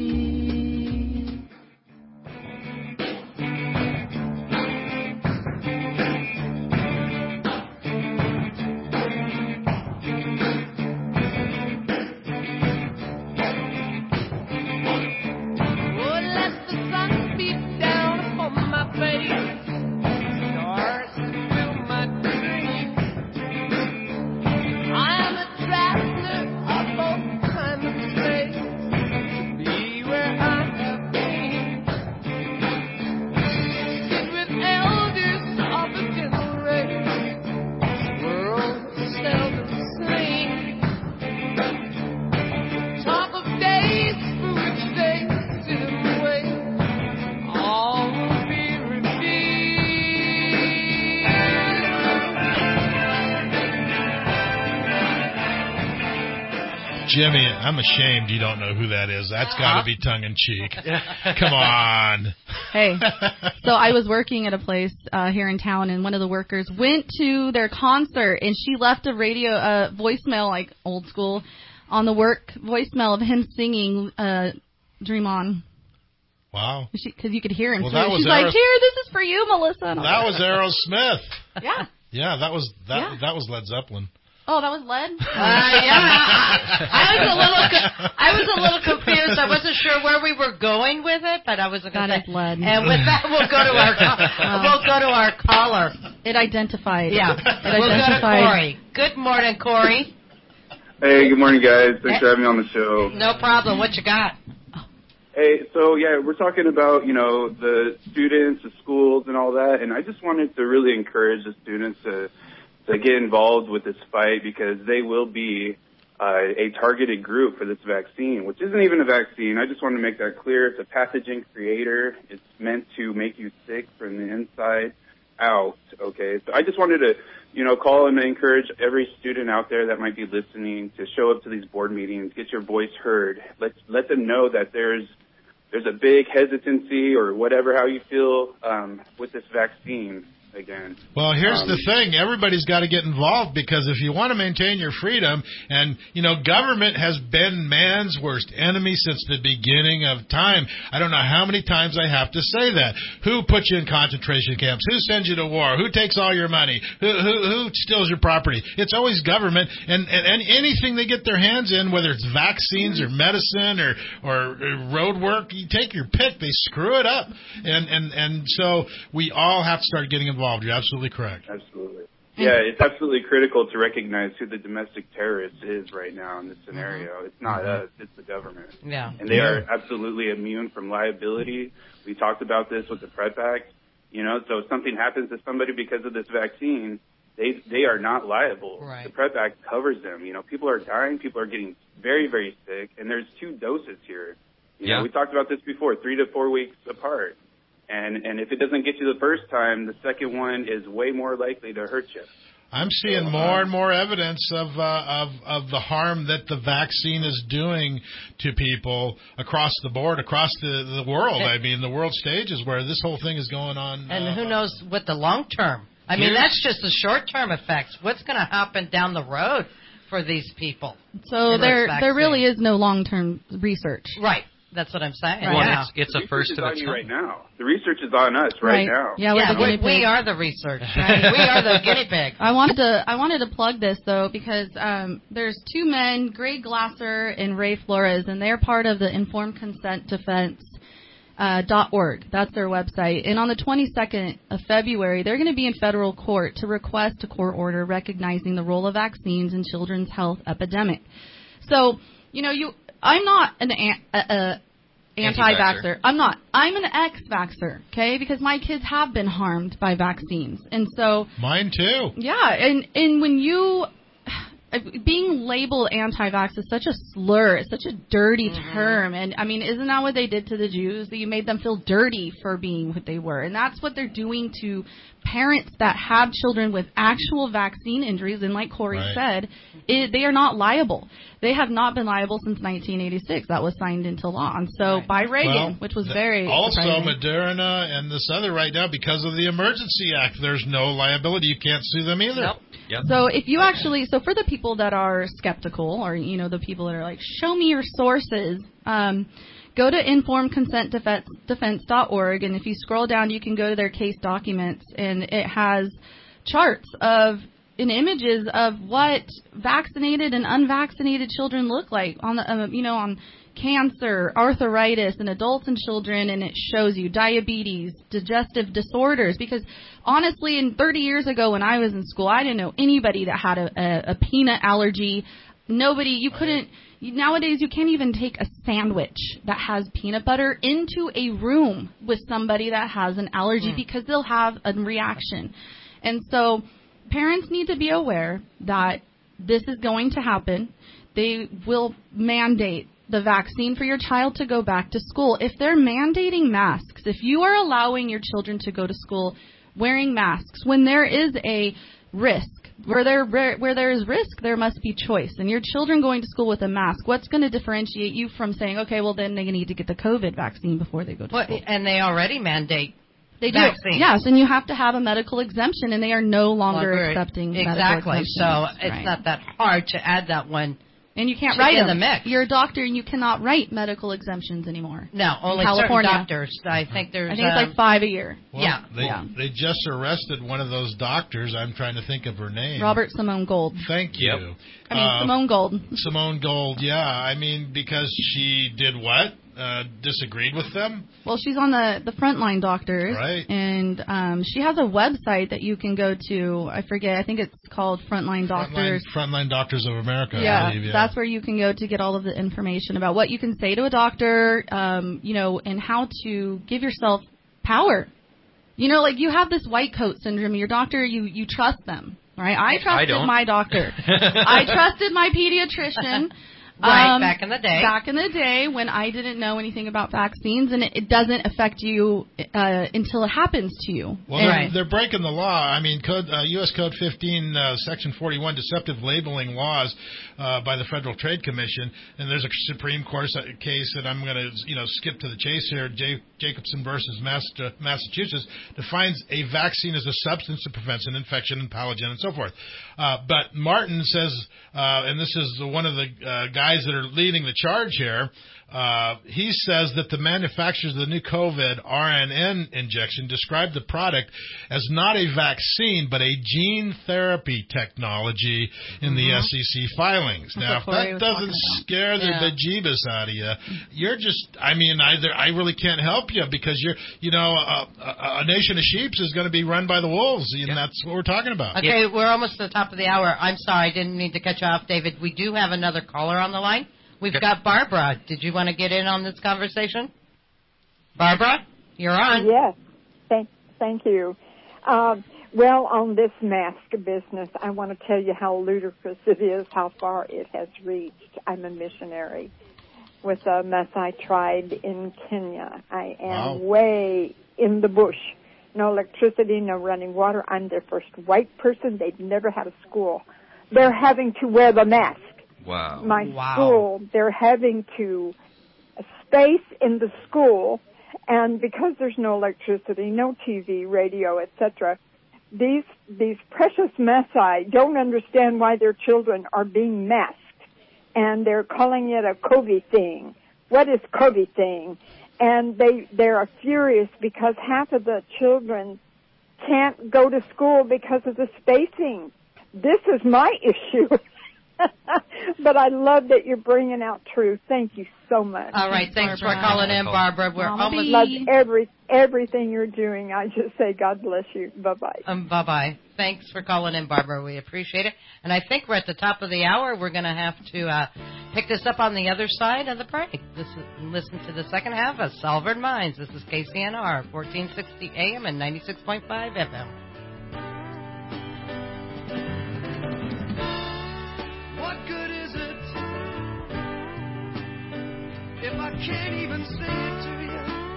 Jimmy, I'm ashamed you don't know who that is. That's got to be tongue-in-cheek. Come on. Hey, so I was working at a place uh, here in town, and one of the workers went to their concert, and she left a radio uh, voicemail, like old school, on the work voicemail of him singing uh, Dream On. Wow. Because you could hear him. Well, so that was she's Aeros- like, here, this is for you, Melissa. And that was Aerosmith. Yeah. Yeah, that was that. Yeah. That was Led Zeppelin. Oh, that was lead? Uh, yeah. I was a little, co- I was a little confused. I wasn't sure where we were going with it, but I wasn't going to say. Lead. And with that, we'll go to our, we'll go to our caller. It identified. Yeah. It we'll identified. go to Corey. Good morning, Corey. Hey, good morning, guys. Thanks for having me on the show. No problem. What you got? Hey, so yeah, we're talking about, you know, the students, the schools, and all that, and I just wanted to really encourage the students to to get involved with this fight, because they will be uh, a targeted group for this vaccine, which isn't even a vaccine. I just want to make that clear. It's a pathogen creator. It's meant to make you sick from the inside out, okay? So I just wanted to, you know, call and encourage every student out there that might be listening to show up to these board meetings, get your voice heard. Let's let them know that there's there's a big hesitancy or whatever, how you feel um, with this vaccine. Again. Well, here's um, the thing. Everybody's got to get involved, because if you want to maintain your freedom, and, you know, government has been man's worst enemy since the beginning of time. I don't know how many times I have to say that. Who puts you in concentration camps? Who sends you to war? Who takes all your money? Who who, who steals your property? It's always government, and, and, and anything they get their hands in, whether it's vaccines or medicine or, or road work, you take your pick. They screw it up. And, and, and so we all have to start getting involved. You're absolutely correct. Absolutely. Yeah, it's absolutely critical to recognize who the domestic terrorist is right now in this scenario. Mm-hmm. It's not mm-hmm. us, it's the government. Yeah. And they yeah. are absolutely immune from liability. We talked about this with the PrEP Act. You know, so if something happens to somebody because of this vaccine, they they are not liable. Right. The PrEP Act covers them. You know, people are dying, people are getting very, very sick, and there's two doses here. You yeah. know, we talked about this before, three to four weeks apart. And and if it doesn't get you the first time, the second one is way more likely to hurt you. I'm seeing more and more evidence of uh, of of the harm that the vaccine is doing to people across the board, across the, the world. I mean, the world stage is where this whole thing is going on. And uh, who knows what the long term? I mean, Here's, that's just the short term effects. What's going to happen down the road for these people? So there there really is no long term research. Right. That's what I'm saying. Well, yeah. it's, it's a first of its kind. Right now, the research is on us right, right. now. Yeah, yeah we, we are the research. Right? We are the guinea pig. I wanted to I wanted to plug this though, because um, there's two men, Greg Glasser and Ray Flores, and they're part of the Informed Consent Defense Uh, .org. That's their website. And on the twenty-second of February, they're going to be in federal court to request a court order recognizing the role of vaccines in children's health epidemic. So, you know, you, I'm not an a, a, anti-vaxxer. I'm not. I'm an ex-vaxxer, okay, because my kids have been harmed by vaccines. And so... Mine too. Yeah, and, and when you... Being labeled anti-vax is such a slur. It's such a dirty mm-hmm. term. And, I mean, isn't that what they did to the Jews? That you made them feel dirty for being what they were. And that's what they're doing to parents that have children with actual vaccine injuries. And like Corey right. said, it, they are not liable. They have not been liable since nineteen eighty-six. That was signed into law. And so right. by Reagan, well, which was very Also, surprising. Moderna and this other right now, because of the Emergency Act, there's no liability. You can't sue them either. Nope. Yep. So if you actually, so for the people that are skeptical, or, you know, the people that are like, show me your sources, um, go to informed consent defense dot org, and if you scroll down, you can go to their case documents, and it has charts of and images of what vaccinated and unvaccinated children look like on the, uh, you know, on cancer, arthritis, in adults and children, and it shows you diabetes, digestive disorders. Because honestly, in thirty years ago when I was in school, I didn't know anybody that had a, a, a peanut allergy. Nobody, you couldn't, nowadays you can't even take a sandwich that has peanut butter into a room with somebody that has an allergy mm. because they'll have a reaction. And so parents need to be aware that this is going to happen. They will mandate the vaccine for your child to go back to school. If they're mandating masks, if you are allowing your children to go to school wearing masks, when there is a risk, where there where there is risk, there must be choice. And your children going to school with a mask, what's going to differentiate you from saying, okay, well, then they need to get the COVID vaccine before they go to well, school? And they already mandate They do. vaccines. Yes, and you have to have a medical exemption, and they are no longer, longer accepting exactly. medical So exemptions. it's right. not that hard to add that one. And you can't to write in them. the mix. You're a doctor, and you cannot write medical exemptions anymore. No, only California. certain doctors. I think there's. I think it's um, like five a year. Well, yeah. They, yeah. they just arrested one of those doctors. I'm trying to think of her name. Robert Simone Gold. Thank you. Yep. I mean, uh, Simone Gold. Simone Gold, yeah. I mean, because she did what? Uh, disagreed with them? Well, she's on the, the Frontline Doctors. Right. And um, she has a website that you can go to. I forget. I think it's called Frontline Doctors. Frontline, Frontline Doctors of America, yeah, I believe. Yeah, that's where you can go to get all of the information about what you can say to a doctor, um, you know, and how to give yourself power. You know, like you have this white coat syndrome. Your doctor, you, you trust them, right? I trusted I my doctor. I trusted my pediatrician. Right, um, back in the day. Back in the day when I didn't know anything about vaccines, and it, it doesn't affect you uh, until it happens to you. Well, and, they're, right. they're breaking the law. I mean, code, uh, U S Code fifteen, uh, Section forty-one, deceptive labeling laws uh, by the Federal Trade Commission. And there's a Supreme Court case that I'm going to, you know, skip to the chase here. J- Jacobson versus Massachusetts defines a vaccine as a substance that prevents an infection and pathogen and so forth. Uh, but Martin says, uh, and this is one of the uh, guys that are leading the charge here, uh, he says that the manufacturers of the new COVID R N A injection described the product as not a vaccine, but a gene therapy technology in mm-hmm. the S E C filings. That's now, if that doesn't scare the yeah. bejeebus out of you, you're just, I mean, either I really can't help you because you're, you know, a, a, a nation of sheeps is going to be run by the wolves, and yeah. that's what we're talking about. Okay, yeah. we're almost at the top of the hour. I'm sorry, I didn't mean to cut you off, David. We do have another caller on the line. We've got Barbara. Did you want to get in on this conversation? Barbara, you're on. Yes. Thank, thank you. Um, well, on this mask business, I want to tell you how ludicrous it is, how far it has reached. I'm a missionary with a Maasai tribe in Kenya. I am wow. way in the bush. No electricity, no running water. I'm their first white person. They've never had a school. They're having to wear the mask. Wow. My wow. school, they're having to space in the school, and because there's no electricity, no T V, radio, et cetera, these these precious Maasai don't understand why their children are being masked, and they're calling it a COVID thing. What is COVID thing? And they they are furious because half of the children can't go to school because of the spacing. This is my issue. But but I love that you're bringing out truth. Thank you so much. All right, thanks Barbara. for calling in, Barbara. We're Mama almost love every everything you're doing. I just say God bless you. Bye bye. Um, bye bye. Thanks for calling in, Barbara. We appreciate it. And I think we're at the top of the hour. We're going to have to uh, pick this up on the other side of the break. This is, listen to the second half of Sovereign Minds. This is K C N R, fourteen sixty A M and ninety-six point five F M. What good is it if I can't even say it to you?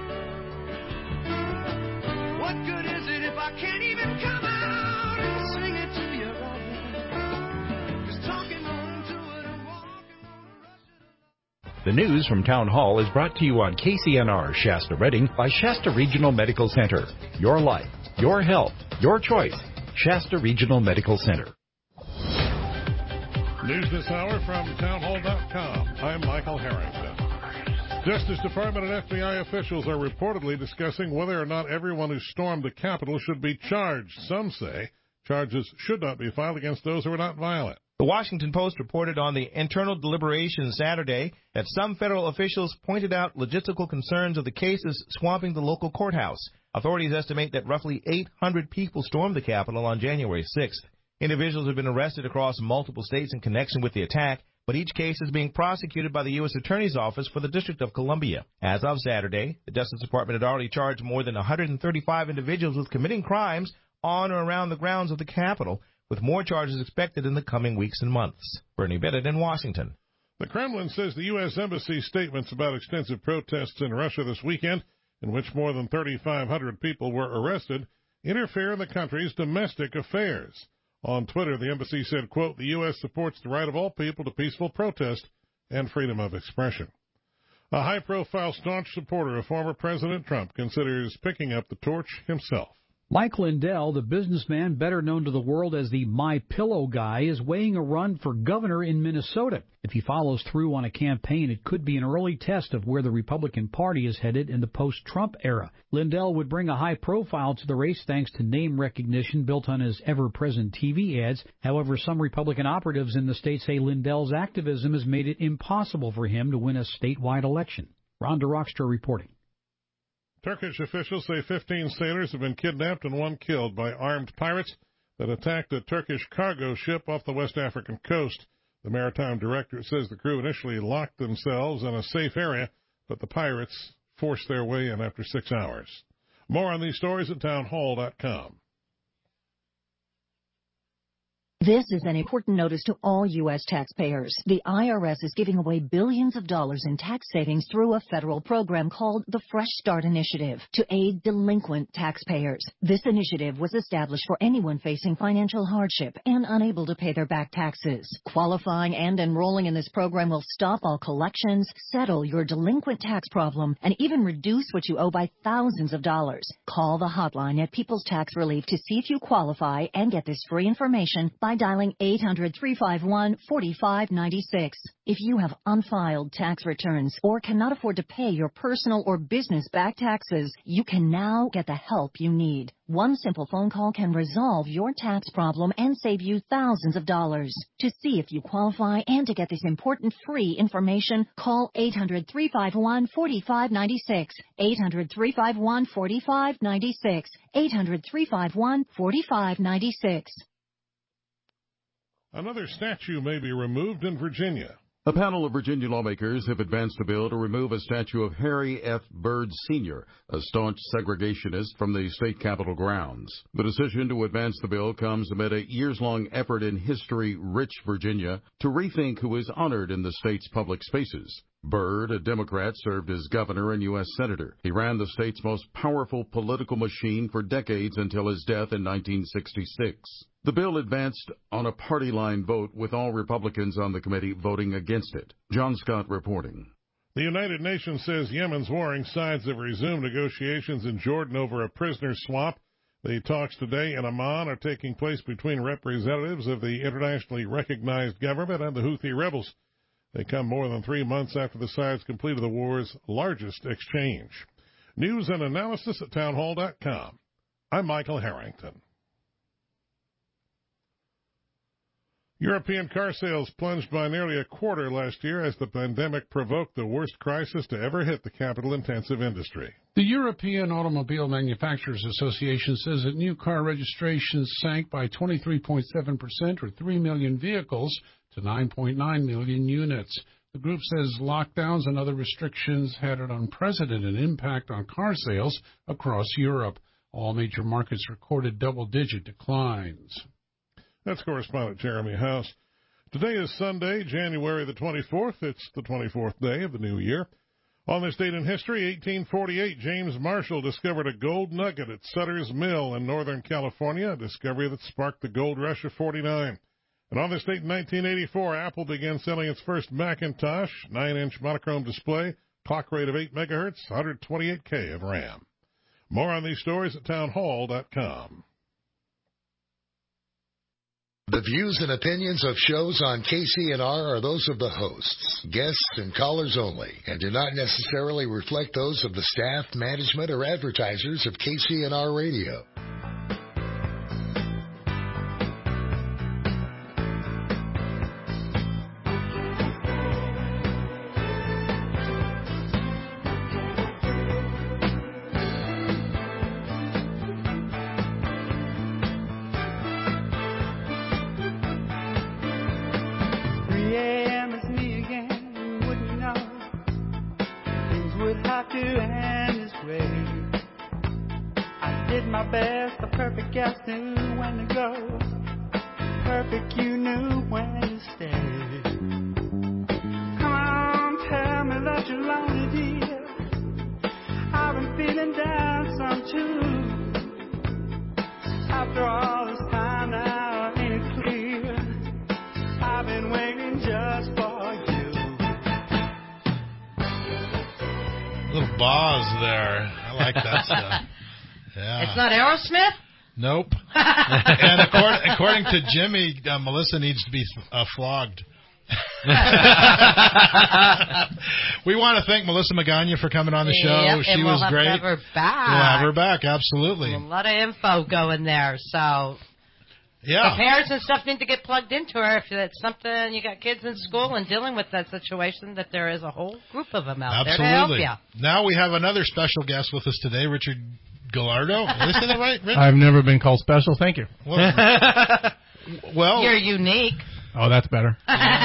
What good is it if I can't even come out and sing it to you right now? Just talking on to it and walking on the rush. The news from Town Hall is brought to you on K C N R Shasta Redding by Shasta Regional Medical Center. Your life, your health, your choice. Shasta Regional Medical Center. News this hour from townhall dot com. I'm Michael Harrington. Justice Department and F B I officials are reportedly discussing whether or not everyone who stormed the Capitol should be charged. Some say charges should not be filed against those who are not violent. The Washington Post reported on the internal deliberations Saturday that some federal officials pointed out logistical concerns of the cases swamping the local courthouse. Authorities estimate that roughly eight hundred people stormed the Capitol on January sixth. Individuals have been arrested across multiple states in connection with the attack, but each case is being prosecuted by the U S Attorney's Office for the District of Columbia. As of Saturday, the Justice Department had already charged more than one hundred thirty-five individuals with committing crimes on or around the grounds of the Capitol, with more charges expected in the coming weeks and months. Bernie Bennett in Washington. The Kremlin says the U S Embassy's statements about extensive protests in Russia this weekend, in which more than thirty-five hundred people were arrested, interfere in the country's domestic affairs. On Twitter, the embassy said, quote, the U S supports the right of all people to peaceful protest and freedom of expression. A high-profile staunch supporter of former President Trump considers picking up the torch himself. Mike Lindell, the businessman better known to the world as the My Pillow guy, is weighing a run for governor in Minnesota. If he follows through on a campaign, it could be an early test of where the Republican Party is headed in the post-Trump era. Lindell would bring a high profile to the race thanks to name recognition built on his ever-present T V ads. However, some Republican operatives in the state say Lindell's activism has made it impossible for him to win a statewide election. Rhonda Rockstra reporting. Turkish officials say fifteen sailors have been kidnapped and one killed by armed pirates that attacked a Turkish cargo ship off the West African coast. The maritime director says the crew initially locked themselves in a safe area, but the pirates forced their way in after six hours. More on these stories at townhall dot com. This is an important notice to all U S taxpayers. The I R S is giving away billions of dollars in tax savings through a federal program called the Fresh Start Initiative to aid delinquent taxpayers. This initiative was established for anyone facing financial hardship and unable to pay their back taxes. Qualifying and enrolling in this program will stop all collections, settle your delinquent tax problem, and even reduce what you owe by thousands of dollars. Call the hotline at People's Tax Relief to see if you qualify and get this free information by dialing eight hundred, three five one, four five nine six. If you have unfiled tax returns or cannot afford to pay your personal or business back taxes, you can now get the help you need. One simple phone call can resolve your tax problem and save you thousands of dollars. To see if you qualify and to get this important free information, call eight hundred, three five one, four five nine six, eight hundred, three five one, four five nine six, eight hundred, three five one, four five nine six. Another statue may be removed in Virginia. A panel of Virginia lawmakers have advanced a bill to remove a statue of Harry F. Byrd Senior, a staunch segregationist, from the state capitol grounds. The decision to advance the bill comes amid a years-long effort in history-rich Virginia to rethink who is honored in the state's public spaces. Byrd, a Democrat, served as governor and U S senator. He ran the state's most powerful political machine for decades until his death in nineteen sixty-six. The bill advanced on a party line vote, with all Republicans on the committee voting against it. John Scott reporting. The United Nations says Yemen's warring sides have resumed negotiations in Jordan over a prisoner swap. The talks today in Amman are taking place between representatives of the internationally recognized government and the Houthi rebels. They come more than three months after the sides completed the war's largest exchange. News and analysis at townhall dot com. I'm Michael Harrington. European car sales plunged by nearly a quarter last year as the pandemic provoked the worst crisis to ever hit the capital-intensive industry. The European Automobile Manufacturers Association says that new car registrations sank by twenty-three point seven percent, or three million vehicles, to nine point nine million units. The group says lockdowns and other restrictions had an unprecedented impact on car sales across Europe. All major markets recorded double-digit declines. That's correspondent Jeremy House. Today is Sunday, January the twenty-fourth. It's the twenty-fourth day of the new year. On this date in history, eighteen forty-eight, James Marshall discovered a gold nugget at Sutter's Mill in Northern California, a discovery that sparked the gold rush of forty-nine. And on this date in nineteen eighty-four, Apple began selling its first Macintosh, nine-inch monochrome display, clock rate of eight megahertz, one hundred twenty-eight K of RAM. More on these stories at townhall dot com. The views and opinions of shows on K C N R are those of the hosts, guests, and callers only, and do not necessarily reflect those of the staff, management, or advertisers of K C N R Radio. Nope. And according, according to Jimmy, uh, Melissa needs to be uh, flogged. We want to thank Melissa Magana for coming on the show. Yep, she and we'll was have great. To have her back. We'll have her back, absolutely. A lot of info going there, so yeah. The parents and stuff need to get plugged into her. If it's something you got kids in school and dealing with that situation, that there is a whole group of them out absolutely. there to help you. Now we have another special guest with us today, Richard Gallardo. Did I say that right, Rich? I've never been called special. Thank you. Well, well you're unique. Oh, that's better.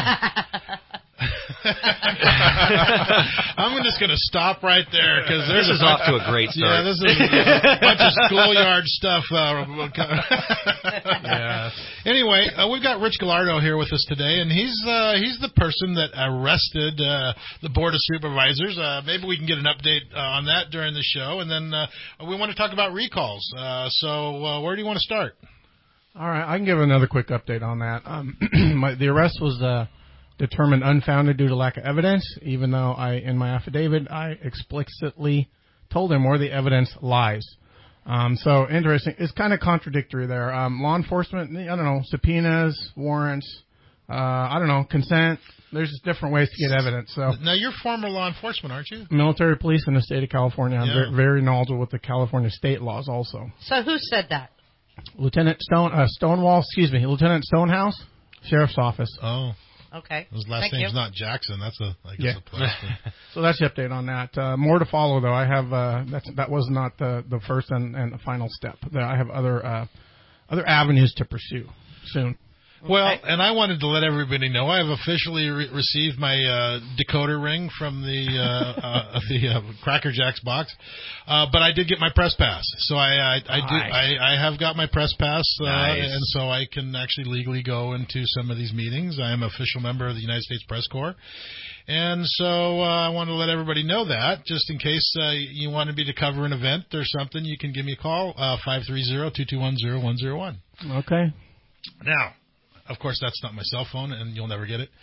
I'm just going to stop right there because this is off to a great start. Yeah, this is a bunch of schoolyard stuff. Uh, yeah. Anyway, uh, we've got Rich Gallardo here with us today, and he's uh, he's the person that arrested uh, the Board of Supervisors. Uh, maybe we can get an update uh, on that during the show, and then uh, we want to talk about recalls. Uh, so uh, where do you want to start? All right, I can give another quick update on that. Um, my, the arrest was uh, determined unfounded due to lack of evidence, even though I, in my affidavit, I explicitly told him where the evidence lies. Um, so, interesting. It's kind of contradictory there. Um, law enforcement, I don't know, subpoenas, warrants, uh, I don't know, consent. There's just different ways to get evidence. So now, you're former law enforcement, aren't you? Military police in the state of California. I'm Yeah. very, very knowledgeable with the California state laws also. So who said that? Lieutenant Stone, uh, Stonewall, excuse me, Lieutenant Stonehouse, Sheriff's Office. Oh. Okay. His last Thank name's you. not Jackson. That's a, I guess, Yeah. a plus. So that's the update on that. Uh, more to follow, though. I have uh, that's, that was not the, the first and, and the final step. There, I have other uh, other avenues to pursue soon. Well, and I wanted to let everybody know I have officially re- received my uh, decoder ring from the uh, uh, the uh, Cracker Jacks box, uh, but I did get my press pass, so I I, I Nice. do I, I have got my press pass, uh, Nice. and so I can actually legally go into some of these meetings. I am an official member of the United States Press Corps, and so uh, I want to let everybody know that just in case uh, you wanted me to cover an event or something, you can give me a call uh, five three zero, two two one, zero one zero one. Okay. Now. Of course, that's not my cell phone, and you'll never get it.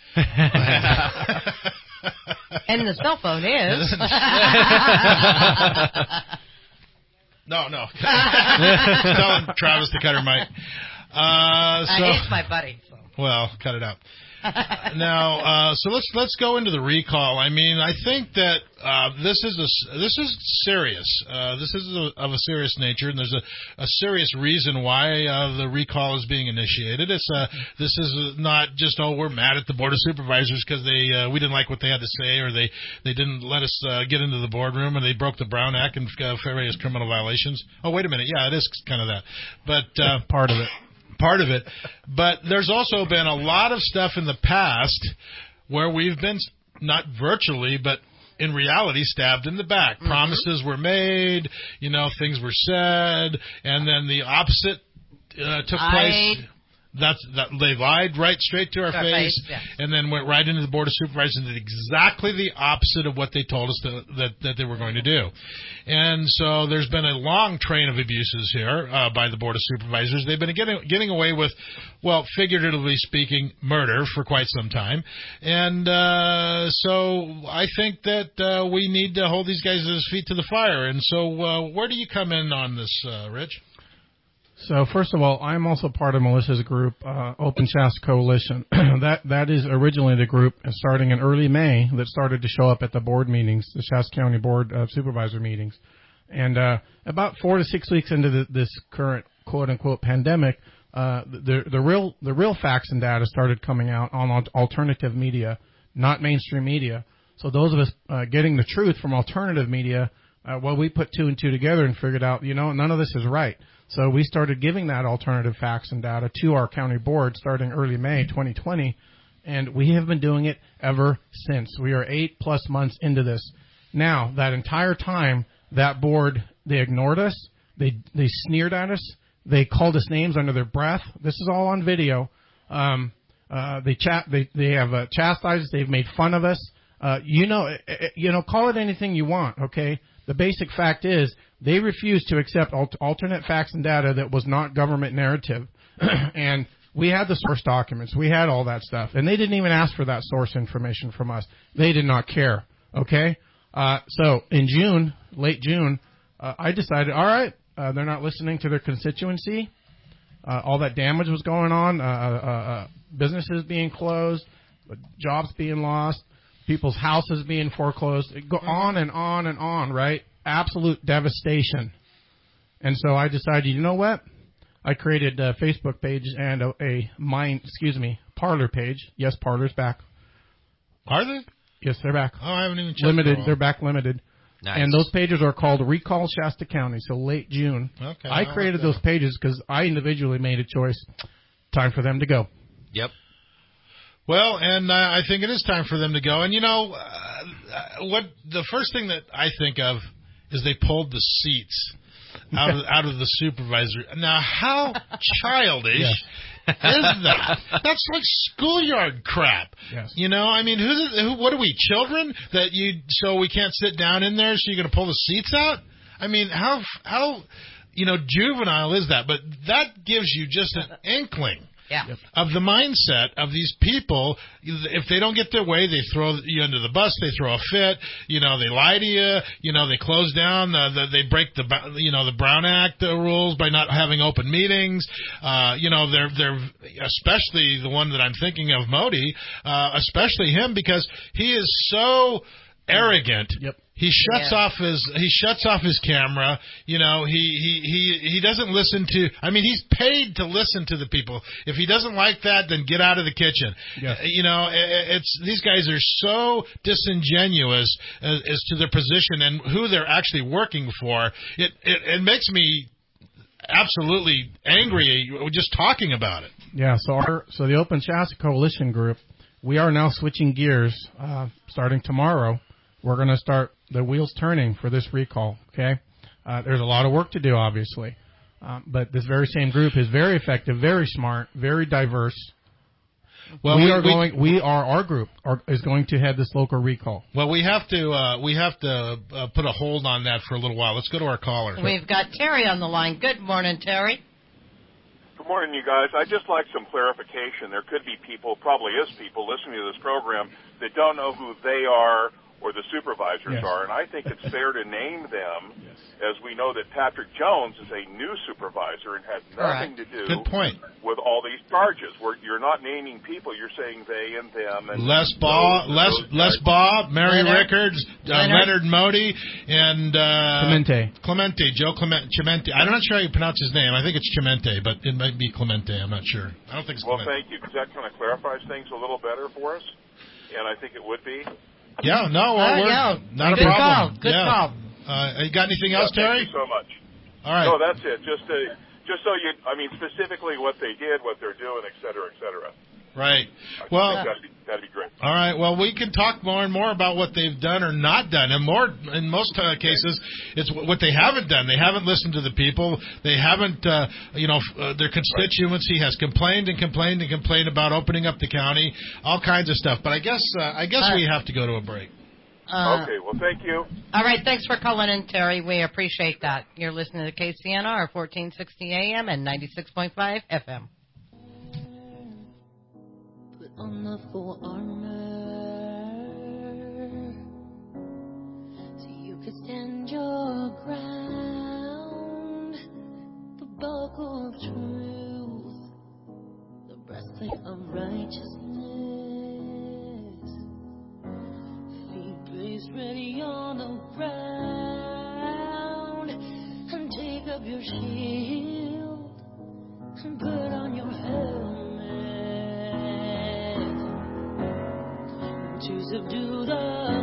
And the cell phone is. no, no. Telling Travis to cut her mic. Uh, so, uh, he's my buddy. So. Well, cut it out. Now, uh, so let's let's go into the recall. I mean, I think that uh, this is a, this is serious. Uh, this is a, of a serious nature, and there's a, a serious reason why uh, the recall is being initiated. It's uh, this is not just oh we're mad at the Board of Supervisors because they uh, we didn't like what they had to say, or they, they didn't let us uh, get into the boardroom, and they broke the Brown Act and uh, various criminal violations. Oh, wait a minute, yeah, it is kind of that, but uh, part of it. part of it. But there's also been a lot of stuff in the past where we've been not virtually, but in reality stabbed in the back. Mm-hmm. Promises were made, you know, things were said, and then the opposite uh, took I... place. That's that they lied right straight to our, our face, face yeah. and then went right into the Board of Supervisors and did exactly the opposite of what they told us to, that that they were going to do. And so there's been a long train of abuses here uh, by the Board of Supervisors. They've been getting getting away with, well, figuratively speaking, murder for quite some time. And uh, so I think that uh, we need to hold these guys' feet to the fire. And so uh, where do you come in on this, uh, Rich? So first of all, I'm also part of Melissa's group, uh, Open Shasta Coalition. that that is originally the group starting in early May that started to show up at the board meetings, the Shasta County Board of Supervisor meetings. And uh, about four to six weeks into the, this current quote unquote pandemic, uh, the the real the real facts and data started coming out on alternative media, not mainstream media. So those of us uh, getting the truth from alternative media, uh, well, we put two and two together and figured out, you know, none of this is right. So we started giving that alternative facts and data to our county board starting early May twenty twenty, and we have been doing it ever since. We are eight plus months into this. Now, that entire time, that board, they ignored us, they they sneered at us, they called us names under their breath. This is all on video. Um, uh, they chat, they they have uh, chastised us, they've made fun of us. Uh, you know, you know, call it anything you want, okay? The basic fact is they refused to accept al- alternate facts and data that was not government narrative. And we had the source documents. We had all that stuff. And they didn't even ask for that source information from us. They did not care, okay? Uh, so in June, late June, uh, I decided, all right, uh, they're not listening to their constituency. Uh, all that damage was going on, uh, uh, uh, businesses being closed, jobs being lost, people's houses being foreclosed. It go on and on and on, right? Absolute devastation. And so I decided, you know what? I created a Facebook page and a, a mine, excuse me, Parler page. Yes, Parler's back. Are they? Yes, they're back. Oh, I haven't even checked. Limited. They're back limited. Nice. And those pages are called Recall Shasta County, so late June. Okay. I created like those pages because I individually made a choice. Time for them to go. Yep. Well, and uh, I think it is time for them to go. And, you know, uh, what the first thing that I think of is they pulled the seats out of out of the supervisor. Now, how childish Yeah. is that? That's like schoolyard crap. Yes. You know, I mean, who's who? What are we, children? That you so we can't sit down in there, so you're going to pull the seats out? I mean, how how you know juvenile is that? But that gives you just an inkling. Yeah. Of the mindset of these people. If they don't get their way, they throw you under the bus, they throw a fit, you know, they lie to you, you know, they close down, the, the, they break the, you know, the Brown Act uh, rules by not having open meetings, uh, you know, they're, they're, especially the one that I'm thinking of, Modi, uh, especially him, because he is so arrogant. Yep. He shuts Yeah. off his he shuts off his camera. You know, he, he, he, he doesn't listen to I mean, he's paid to listen to the people. If he doesn't like that, then get out of the kitchen. Yes. You know, it, it's these guys are so disingenuous as, as to their position and who they're actually working for. It it, it makes me absolutely angry just talking about it. Yeah, so our so the Open Shasta Coalition group, we are now switching gears uh, starting tomorrow. We're going to start the wheels turning for this recall, okay? Uh, there's a lot of work to do, obviously. Um, but this very same group is very effective, very smart, very diverse. Well, we, we are we, going. We are our group are, is going to head this local recall. Well, we have to uh, we have to uh, put a hold on that for a little while. Let's go to our caller. We've got Terry on the line. Good morning, Terry. Good morning, you guys. I'd just like some clarification. There could be people, probably is people, listening to this program that don't know who they are or the supervisors yes. are, and I think it's fair to name them yes. as we know that Patrick Jones is a new supervisor and had nothing Correct. to do Good point. with all these charges. Where you're not naming people, you're saying they and them. And Les Bob, those- Les, those Les guys. Bob, Mary Leonard. Rickards, uh, Leonard. Leonard Modi, and uh, Clemente. Clemente, Joe Clemente. Clemente. I'm not sure how you pronounce his name. I think it's Clemente, but it might be Clemente. I'm not sure. I don't think it's Well, Clemente. thank you, because that kind of clarifies things a little better for us, and I think it would be. Yeah, no, well, Uh, we're, yeah. not Good a problem. call. Good yeah. call. Uh, you got anything else, Yeah, Terry? Thank you so much. All right. No, that's it. Just to, just so you, I mean, specifically what they did, what they're doing, et cetera, et cetera. Right. I Well, think that'd be, that'd be great. all right. Well, we can talk more and more about what they've done or not done, and more in most uh, cases, it's what they haven't done. They haven't listened to the people. They haven't, uh, you know, uh, their constituency has complained and complained and complained about opening up the county, all kinds of stuff. But I guess, uh, I guess Uh, we have to go to a break. Uh, okay. Well, thank you. All right, thanks for calling in, Terry. We appreciate that. You're listening to K C N R, fourteen sixty A M and ninety-six point five F M. Put on the full armor so you can stand your ground. The buckle of truth, the breastplate of righteousness, feet placed ready on the ground, and take up your shield and put on your helmet to subdue the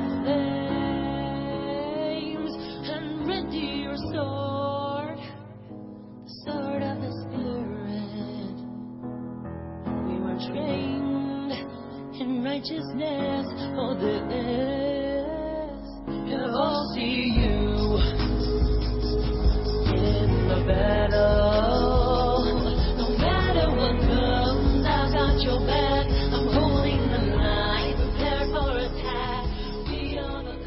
flames, and ready your sword, the sword of the Spirit. We were trained in righteousness for this, and I'll see you in the battle. No matter what comes, I've got your back. I'm holding the line, prepared for attack. We are the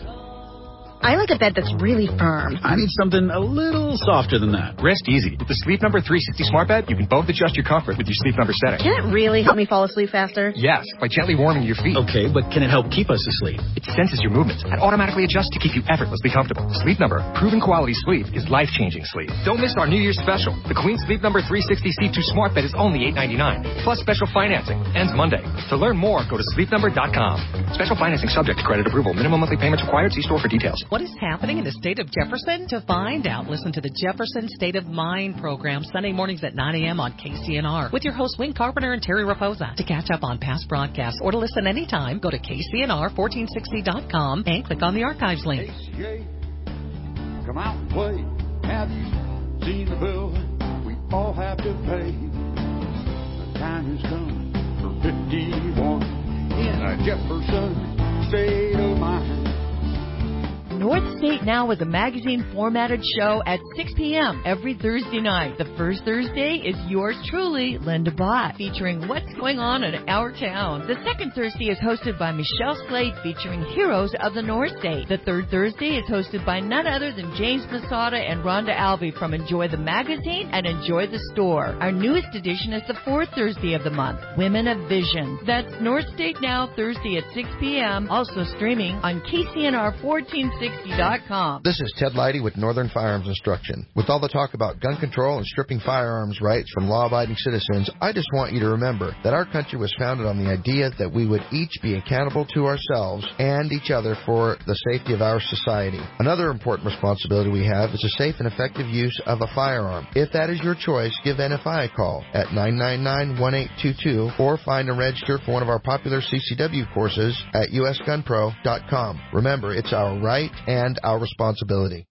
I like a bed that's really firm. I need something a little softer than that. Rest easy. With the Sleep Number three sixty Smart Bed, you can both adjust your comfort with your Sleep Number setting. Can it really help me fall asleep faster? Yes, by gently warming your feet. Okay, but can it help keep us asleep? It senses your movements and automatically adjusts to keep you effortlessly comfortable. Sleep Number, proven quality sleep is life-changing sleep. Don't miss our New Year's special. The Queen Sleep Number three sixty C two Smart Bed is only eight ninety-nine, plus special financing. Ends Monday. To learn more, go to sleep number dot com. Special financing subject to credit approval. Minimum monthly payments required. See store for details. What is happening in the state of Jefferson? To find out, listen to the Jefferson State of Mind program Sunday mornings at nine a.m. on K C N R with your hosts Wayne Carpenter and Terry Raposa. To catch up on past broadcasts or to listen anytime, go to K C N R fourteen sixty dot com and click on the archives link. K C A, come out and play. Have you seen the bill we all have to pay? The time has come for fifty-one in a Jefferson State of Mind. North State Now is a magazine formatted show at six p.m. every Thursday night. The first Thursday is yours truly, Linda Bott, featuring what's going on in our town. The second Thursday is hosted by Michelle Slade, featuring heroes of the North State. The third Thursday is hosted by none other than James Masada and Rhonda Albee from Enjoy the Magazine and Enjoy the Store. Our newest edition is the fourth Thursday of the month, Women of Vision. That's North State Now, Thursday at six p.m., also streaming on K C N R fourteen sixty dot com. This is Ted Leidy with Northern Firearms Instruction. With all the talk about gun control and stripping firearms rights from law-abiding citizens, I just want you to remember that our country was founded on the idea that we would each be accountable to ourselves and each other for the safety of our society. Another important responsibility we have is the safe and effective use of a firearm. If that is your choice, give N F I a call at nine nine nine, one eight two two or find and register for one of our popular C C W courses at U S gun pro dot com. Remember, it's our right and our responsibility.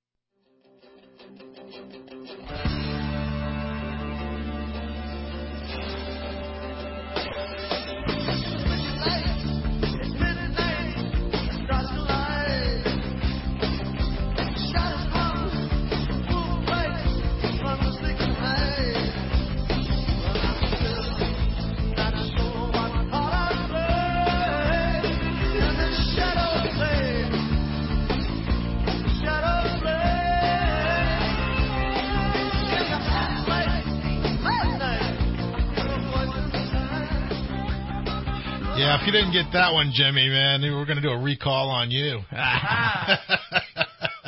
Yeah, if you didn't get that one, Jimmy, man, we're going to do a recall on you.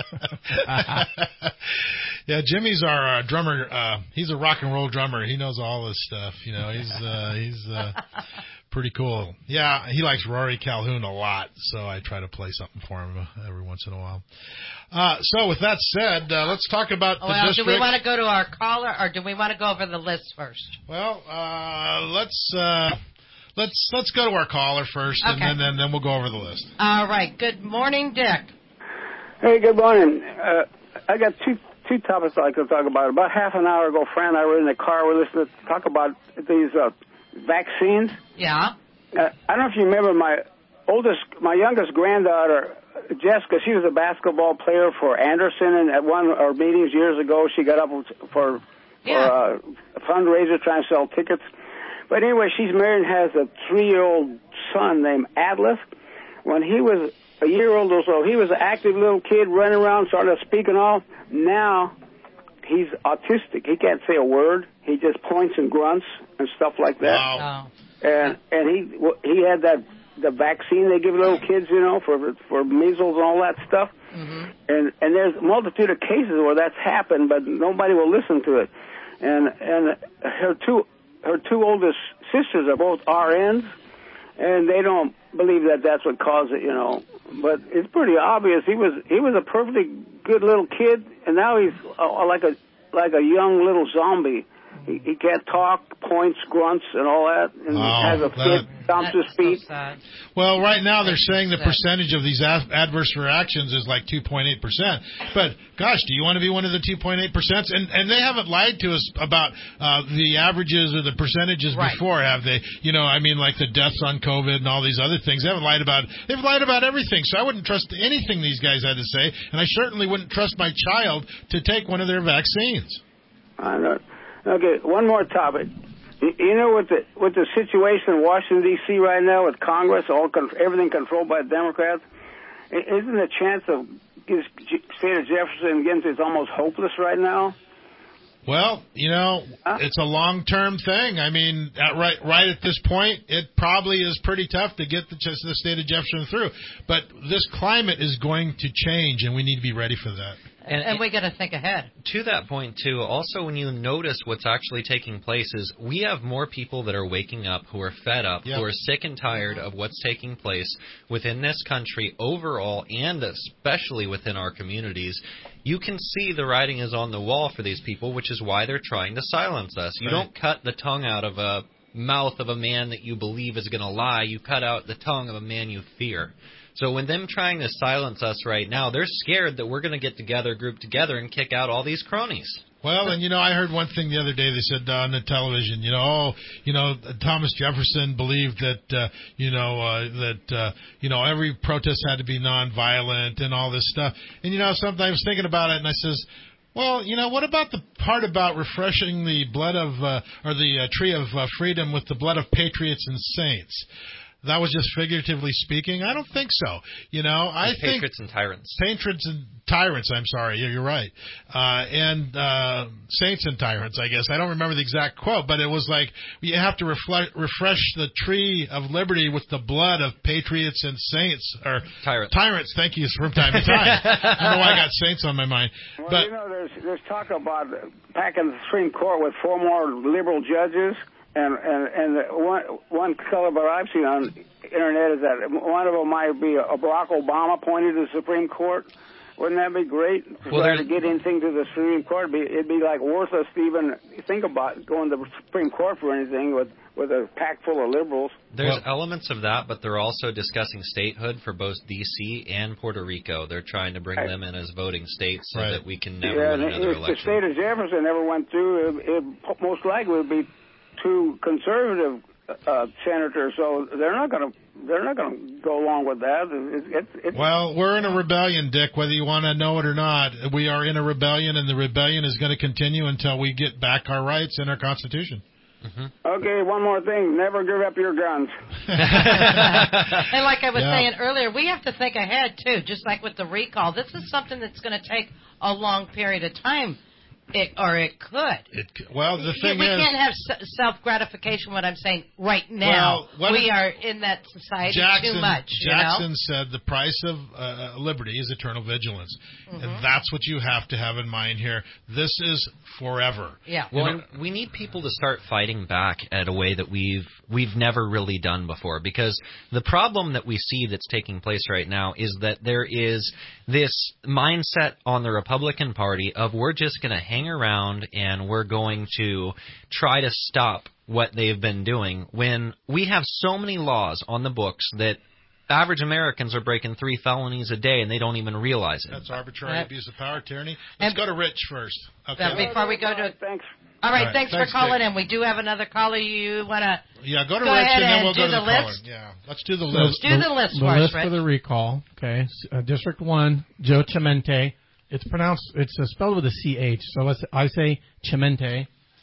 Yeah, Jimmy's our uh, drummer. Uh, he's a rock and roll drummer. He knows all this stuff. You know, he's uh, he's uh, pretty cool. Yeah, he likes Rory Calhoun a lot, so I try to play something for him every once in a while. Uh, so with that said, uh, let's talk about the well, district. do we want to go to our caller, or do we want to go over the list first? Well, uh, let's uh, let's let's go to our caller first, Okay. and then, then then we'll go over the list. All right. Good morning, Dick. Hey, good morning. Uh, I got two two topics I could talk about. About half an hour ago, Fran and I were in the car. We're listening to talk about these uh, vaccines. Yeah. Uh, I don't know if you remember my oldest, my youngest granddaughter, Jessica. She was a basketball player for Anderson, and at one of our meetings years ago, she got up for for uh, a fundraiser trying to sell tickets. But anyway, she's married and has a three-year-old son named Atlas. When he was a year old or so, he was an active little kid running around, started speaking all. Now he's autistic. He can't say a word. He just points and grunts and stuff like that. Wow. And and he he had that the vaccine they give little kids, you know, for for measles and all that stuff. Mm-hmm. And and there's a multitude of cases where that's happened, but nobody will listen to it. And and her two her two oldest sisters are both R Ns, and they don't believe that that's what caused it, you know. But it's pretty obvious. He was he was a perfectly good little kid, and now he's uh, like a like a young little zombie. He, he can't talk, points, grunts, and all that, and Oh, has a fit, stomps his feet. Well, right now they're saying the percentage of these ad- adverse reactions is like two point eight percent. But, gosh, do you want to be one of the two point eight percent? And and they haven't lied to us about uh, the averages or the percentages Right. before, have they? You know, I mean, like the deaths on COVID and all these other things. They haven't lied about They've lied about everything. So I wouldn't trust anything these guys had to say, and I certainly wouldn't trust my child to take one of their vaccines. I know. Okay, one more topic. You, you know, with the with the situation in Washington D C right now with Congress, all con- everything controlled by Democrats, i- isn't the chance of the state of Jefferson against it's almost hopeless right now? Well, you know, it's a long-term thing. I mean, at right right at this point, it probably is pretty tough to get the, the state of Jefferson through. But this climate is going to change, and we need to be ready for that. And, and we got to think ahead. To that point, too, also when you notice what's actually taking place is we have more people that are waking up who are fed up, Yep. who are sick and tired of what's taking place within this country overall and especially within our communities. You can see the writing is on the wall for these people, which is why they're trying to silence us. You Right. don't cut the tongue out of a mouth of a man that you believe is going to lie. You cut out the tongue of a man you fear. So when them trying to silence us right now, they're scared that we're going to get together, group together, and kick out all these cronies. Well, and, you know, I heard one thing the other day. They said uh, on the television, you know, oh, you know, Thomas Jefferson believed that, uh, you know, uh, that, uh, you know, every protest had to be nonviolent and all this stuff. And, you know, sometimes I was thinking about it, and I says, well, you know, what about the part about refreshing the blood of, uh, or the uh, tree of uh, freedom with the blood of patriots and saints? That was just figuratively speaking. I don't think so. You know, I And think patriots and tyrants. Patriots and tyrants. I'm sorry. Yeah, you're right. Uh, and uh, saints and tyrants. I guess I don't remember the exact quote, but it was like you have to reflect, refresh the tree of liberty with the blood of patriots and saints or tyrants. Tyrants. Thank you from time to time. I don't know why I got saints on my mind, Well, but you know, there's there's talk about packing the Supreme Court with four more liberal judges. And and and the one one caliber I've seen on the internet is that one of them might be a Barack Obama appointed to the Supreme Court. Wouldn't that be great? Well, Well, to get anything to the Supreme Court, it'd be, it'd be like worthless to even think about going to the Supreme Court for anything with with a pack full of liberals. There's Well- elements of that, but they're also discussing statehood for both D C and Puerto Rico. They're trying to bring them in as voting states so Right. that we can never Yeah, win and another if the election. state of Jefferson never went through, it, it most likely would be two conservative uh, senators, so they're not going to they're not going to go along with that. It's, it's, it's, well, we're in a rebellion, Dick. Whether you want to know it or not, we are in a rebellion, and the rebellion is going to continue until we get back our rights and our Constitution. Mm-hmm. Okay, one more thing. Never give up your guns. And like I was Yeah. saying earlier, we have to think ahead, too, just like with the recall. This is something that's going to take a long period of time. It, or it could. It, well, the thing we is, we can't have s- self-gratification. What I'm saying right now, well, we are in that society Jackson, too much. Jackson you know? said the price of uh, liberty is eternal vigilance, mm-hmm. and that's what you have to have in mind here. This is forever. Yeah. Well, we need people to start fighting back at a way that we've we've never really done before, because the problem that we see that's taking place right now is that there is this mindset on the Republican Party of we're just going to hang around and we're going to try to stop what they've been doing, when we have so many laws on the books that average Americans are breaking three felonies a day and they don't even realize it. That's arbitrary Uh, abuse of power, tyranny. Let's go to Rich first. Okay. Uh, before we go to thanks. All right, All right, thanks, thanks, for calling Dick. in. We do have another caller. You want to Yeah, go to go Rich ahead and then and we'll do go to the the caller. list? Yeah, let's do the So list. do the list the for us, list Rich. for the recall. Okay, S- uh, District One, Joe Chimente. It's pronounced. It's uh, spelled with a C H. So let's. I say Chimente.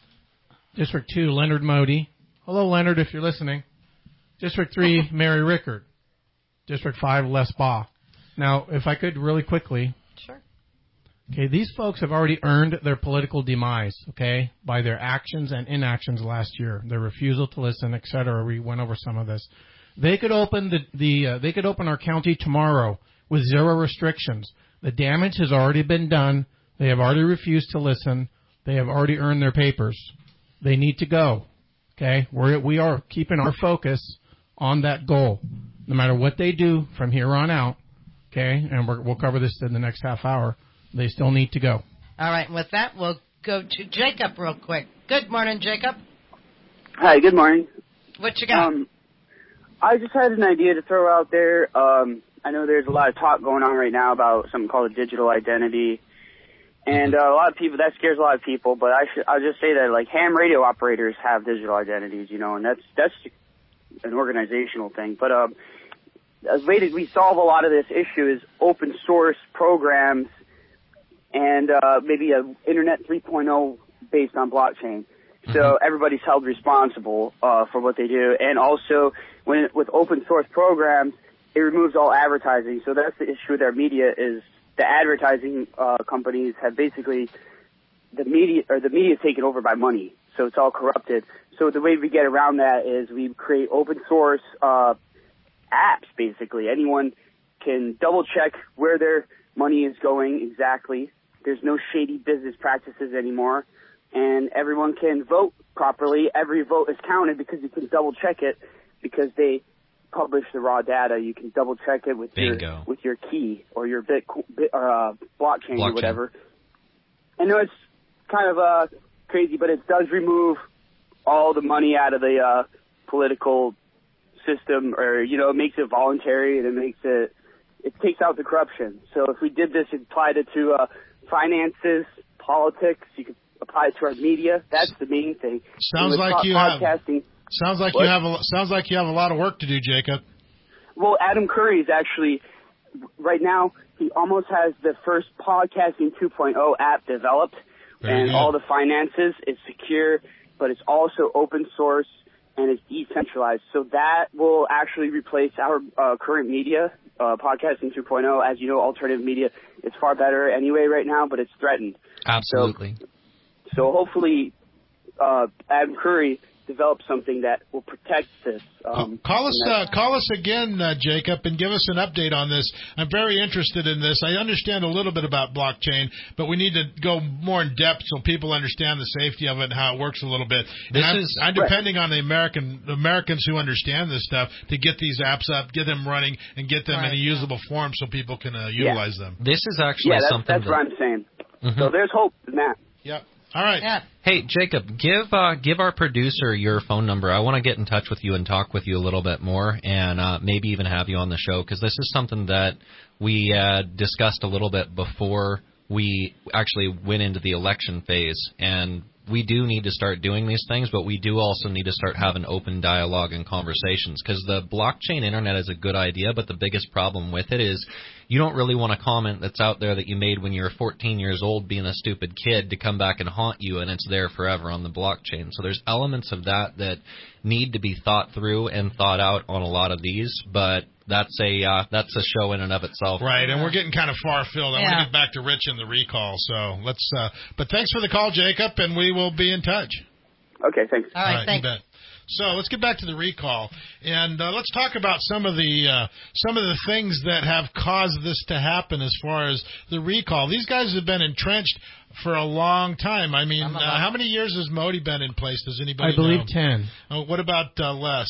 District Two, Leonard Modi. Hello, Leonard, if you're listening. District Three, Mary Rickard. District Five, Les Baugh. Now, if I could really quickly. Sure. Okay, these folks have already earned their political demise, okay, by their actions and inactions last year, their refusal to listen, et cetera. We went over some of this. They could open the, the uh, they could open our county tomorrow with zero restrictions. The damage has already been done. They have already refused to listen. They have already earned their papers. They need to go. Okay, we're we are keeping our focus on that goal, no matter what they do from here on out. Okay, and we're, we'll cover this in the next half hour. They still need to go. All right, and with that, we'll go to Jacob real quick. Good morning, Jacob. Hi, good morning. What you got? Um, I just had an idea to throw out there. Um, I know there's a lot of talk going on right now about something called a digital identity. And uh, a lot of people, that scares a lot of people, but I should, I'll just say that, like, ham radio operators have digital identities, you know, and that's that's an organizational thing. But um, a way that we solve a lot of this issue is open source programs and uh, maybe a Internet three point oh based on blockchain. So mm-hmm. everybody's held responsible uh, for what they do. And also, when with open source programs, it removes all advertising. So that's the issue with our media is the advertising uh, companies have basically the media or the media is taken over by money. So it's all corrupted. So the way we get around that is we create open source uh, apps. Basically, anyone can double check where their money is going exactly. There's no shady business practices anymore, and everyone can vote properly. Every vote is counted because you can double check it because they publish the raw data. You can double check it with Bingo. your with your key or your bit, bit uh, blockchain, blockchain or whatever. I know it's kind of uh, crazy, but it does remove all the money out of the uh, political system, or you know, it makes it voluntary and it makes it it takes out the corruption. So if we did this, and applied it to uh, finances, politics, you could apply it to our media. That's the main thing. Sounds like you have. Podcasting. Sounds like What? you have. A, sounds like you have a lot of work to do, Jacob. Well, Adam Curry is actually right now. He almost has the first podcasting two point oh app developed, Very and good. all the finances is secure, but it's also open source and it's decentralized. So that will actually replace our uh, current media, uh, podcasting two point oh. As you know, alternative media is far better anyway right now, but it's threatened. Absolutely. So, so hopefully, uh, Adam Curry develop something that will protect this. Um, Call us, and uh, that- call us again, uh, Jacob, and give us an update on this. I'm very interested in this. I understand a little bit about blockchain, but we need to go more in depth so people understand the safety of it and how it works a little bit. And This I'm, is- I'm depending on the American Americans who understand this stuff to get these apps up, get them running, and get them Right, in a usable form so people can uh, utilize them. This is actually yeah, that's, something that's that, what I'm saying. Mhm. So there's hope in that. Yep. All right. Yeah. Hey, Jacob, give uh, give our producer your phone number. I want to get in touch with you and talk with you a little bit more, and uh, maybe even have you on the show, because this is something that we uh, discussed a little bit before we actually went into the election phase. And we do need to start doing these things, but we do also need to start having open dialogue and conversations, because the blockchain internet is a good idea, but the biggest problem with it is you don't really want a comment that's out there that you made when you were fourteen years old being a stupid kid to come back and haunt you, and it's there forever on the blockchain. So there's elements of that that need to be thought through and thought out on a lot of these, but that's a uh, that's a show in and of itself. Right, and we're getting kind of far afield. I Yeah. want to get back to Rich and the recall. So let's. Uh, but thanks for the call, Jacob, and we will be in touch. Okay, thanks. All right, All right, thanks. you bet. So let's get back to the recall, and uh, let's talk about some of the uh, some of the things that have caused this to happen as far as the recall. These guys have been entrenched for a long time. I mean, uh, how many years has Modi been in place? Does anybody I believe know? ten. Oh, what about uh, Les?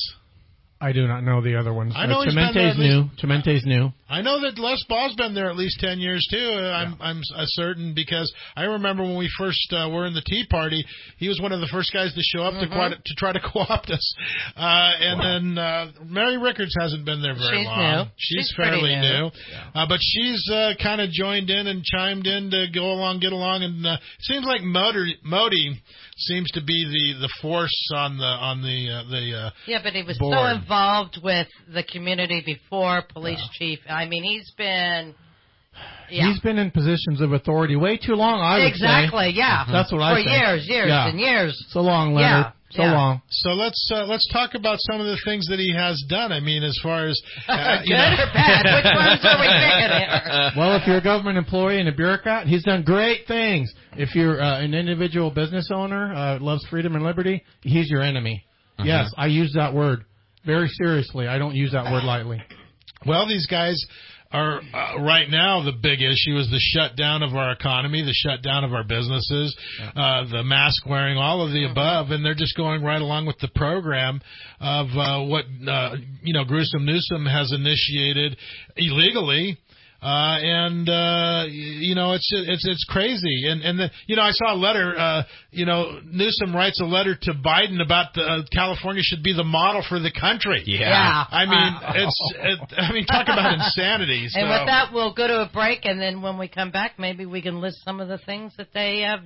I do not know the other ones. I know uh, he's been there Chimente's at least- new. Chimente's new. I know that Les Ball's been there at least ten years, too. Uh, I'm I'm uh, certain because I remember when we first uh, were in the Tea Party, he was one of the first guys to show up Mm-hmm. to, quite, to try to co-opt us. Uh, and wow. then uh, Mary Rickards hasn't been there very She's long. new. She's, She's fairly pretty new. new. Yeah. Uh, but she's uh, kind of joined in and chimed in to go along, get along. And uh, it seems like Modi, Modi seems to be the, the force on the on the uh, the uh, Yeah, but he was board. so involved with the community before police yeah. chief. I mean, he's been. Yeah. He's been in positions of authority way too long, I would exactly, say. yeah. That's what I For think. years, years, yeah. and years. So long, Leonard. Yeah. So yeah. long. So let's uh, let's talk about some of the things that he has done. I mean, as far as uh, good you know. or bad, which ones are we picking here? Well, if you're a government employee and a bureaucrat, he's done great things. If you're uh, an individual business owner, uh, loves freedom and liberty, he's your enemy. Uh-huh. Yes, I use that word very seriously. I don't use that word lightly. Well, these guys are uh, right now the big issue is the shutdown of our economy, the shutdown of our businesses, uh, the mask wearing, all of the above, and they're just going right along with the program of uh, what uh, you know Gruesome Newsom has initiated illegally. Uh, and, uh, you know, it's, it's, it's crazy. And, and the, you know, I saw a letter, uh, you know, Newsom writes a letter to Biden about the, uh, California should be the model for the country. Yeah. yeah. I mean, uh, it's, it, I mean, talk about insanity. So. And with that, we'll go to a break, and then when we come back, maybe we can list some of the things that they have,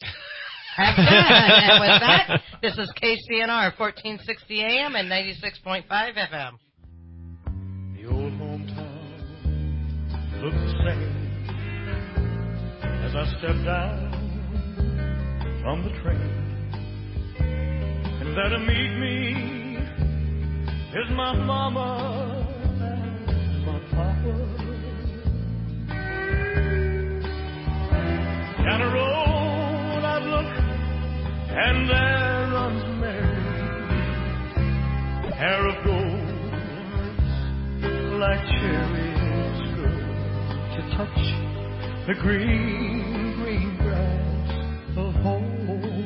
have done. And with that, this is K C N R, fourteen sixty A M and ninety-six point five F M. The old hometown look the same as I step down from the train, and there to meet me is my mama and my papa. Down the road I look, and there runs Mary, hair of gold like cherries, to touch the green, green grass of home.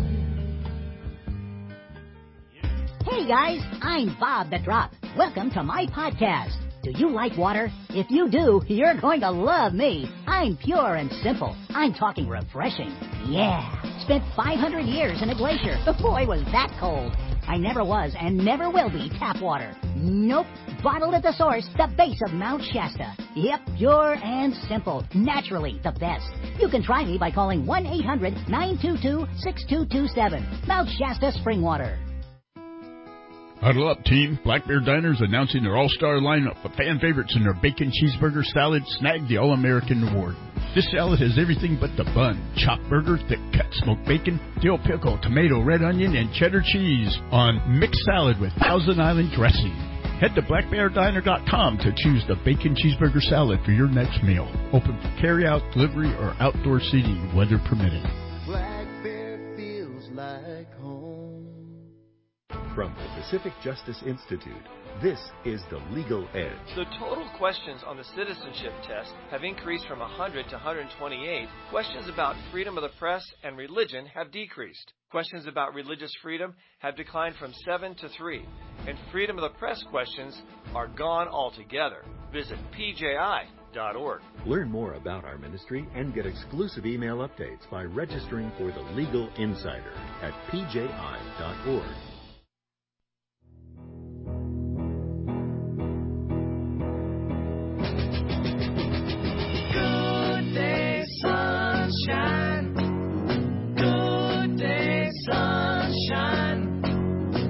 Hey guys, I'm Bob the Drop. Welcome to my podcast. Do you like water? If you do, you're going to love me. I'm pure and simple. I'm talking refreshing. Yeah. Spent five hundred years in a glacier. Boy, was that cold. I never was and never will be tap water. Nope. Bottled at the source, the base of Mount Shasta. Yep, pure and simple. Naturally the best. You can try me by calling one eight hundred nine two two six two two seven. Mount Shasta Spring Water. Huddle up, team. Black Bear Diners announcing their all-star lineup of fan favorites in their bacon cheeseburger salad snagged the All-American Award. This salad has everything but the bun. Chopped burger, thick cut smoked bacon, dill pickle, tomato, red onion, and cheddar cheese on mixed salad with Thousand Island dressing. Head to black bear diner dot com to choose the bacon cheeseburger salad for your next meal. Open for carry-out, delivery, or outdoor seating, weather permitting. Black Bear feels like home. From the Pacific Justice Institute, this is The Legal Edge. The total questions on the citizenship test have increased from one hundred to one hundred twenty-eight. Questions about freedom of the press and religion have decreased. Questions about religious freedom have declined from seven to three. And freedom of the press questions are gone altogether. Visit P J I dot org. Learn more about our ministry and get exclusive email updates by registering for The Legal Insider at P J I dot org. Good day, sunshine. Good day, sunshine.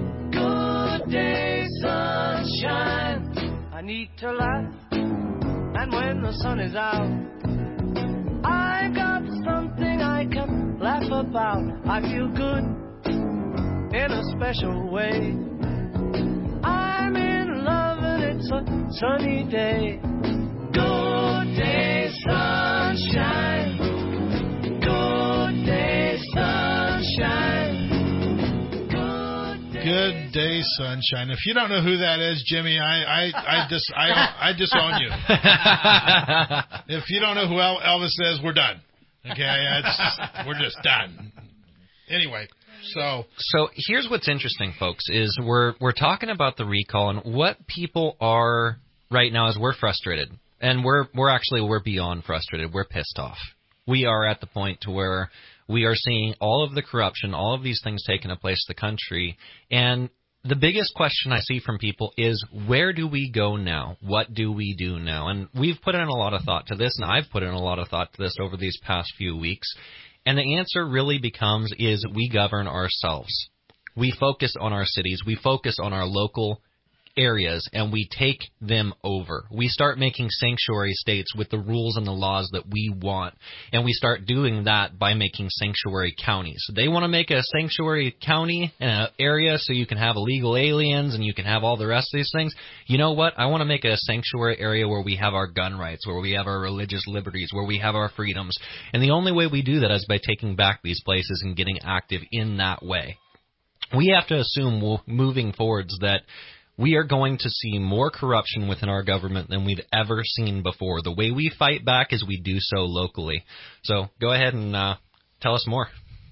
Good day, sunshine. I need to laugh And when the sun is out, I got something I can laugh about. I feel good in a special way. I'm in love and it's a sunny day. Good day, sunshine. Good day, sunshine. Good day, sunshine. If you don't know who that is, Jimmy, I I I dis I I disown you. If you don't know who El- Elvis is, we're done. Okay, it's, we're just done. Anyway, so so here's what's interesting, folks, is we're we're talking about the recall, and what people are right now is we're frustrated, and we're we're actually we're beyond frustrated. We're pissed off. We are at the point to where we are seeing all of the corruption, all of these things taking place in the country. And the biggest question I see from people is, where do we go now? What do we do now? And we've put in a lot of thought to this, and I've put in a lot of thought to this over these past few weeks. And the answer really becomes is we govern ourselves. We focus on our cities. We focus on our local areas, and we take them over. We start making sanctuary states with the rules and the laws that we want, and we start doing that by making sanctuary counties. They want to make a sanctuary county in an area so you can have illegal aliens and you can have all the rest of these things. You know what? I want to make a sanctuary area where we have our gun rights, where we have our religious liberties, where we have our freedoms. And the only way we do that is by taking back these places and getting active in that way. We have to assume moving forwards that we are going to see more corruption within our government than we've ever seen before. The way we fight back is we do so locally. So go ahead and uh, tell us more.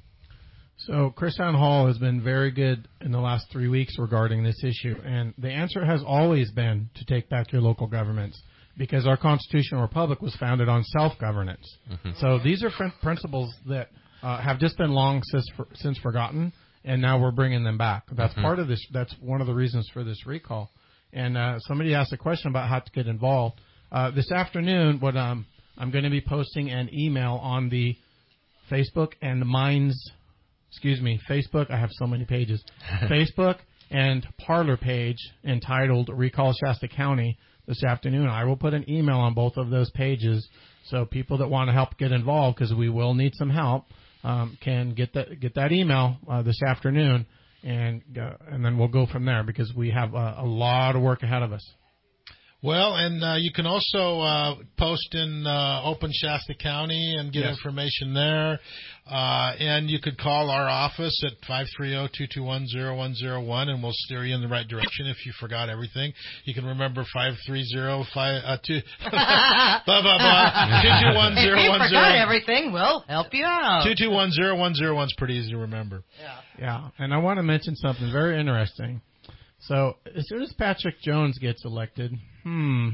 So Christown Hall has been very good in the last three weeks regarding this issue. And the answer has always been to take back your local governments, because our constitutional republic was founded on self-governance. Mm-hmm. So these are fr- principles that uh, have just been long since, for, since forgotten. And now we're bringing them back. That's mm-hmm. part of this. That's one of the reasons for this recall. And uh, somebody asked a question about how to get involved. Uh, this afternoon, what um, I'm going to be posting an email on the Facebook and the Minds, excuse me, Facebook. I have so many pages. Facebook and Parlor page entitled Recall Shasta County this afternoon. I will put an email on both of those pages so people that want to help get involved, because we will need some help, Um, can get that get that email uh, this afternoon, and uh, and then we'll go from there, because we have a, a lot of work ahead of us. Well, and uh, you can also uh, post in uh, Open Shasta County and get yes. information there. Uh, and you could call our office at five three zero, two two one, zero one zero one, and we'll steer you in the right direction if you forgot everything. You can remember five three zero, five, uh, two, blah, blah, blah, two two one, zero one zero. If you forgot everything, we'll help you out. two two one, zero one zero one is pretty easy to remember. Yeah. Yeah, and I want to mention something very interesting. So as soon as Patrick Jones gets elected, hmm,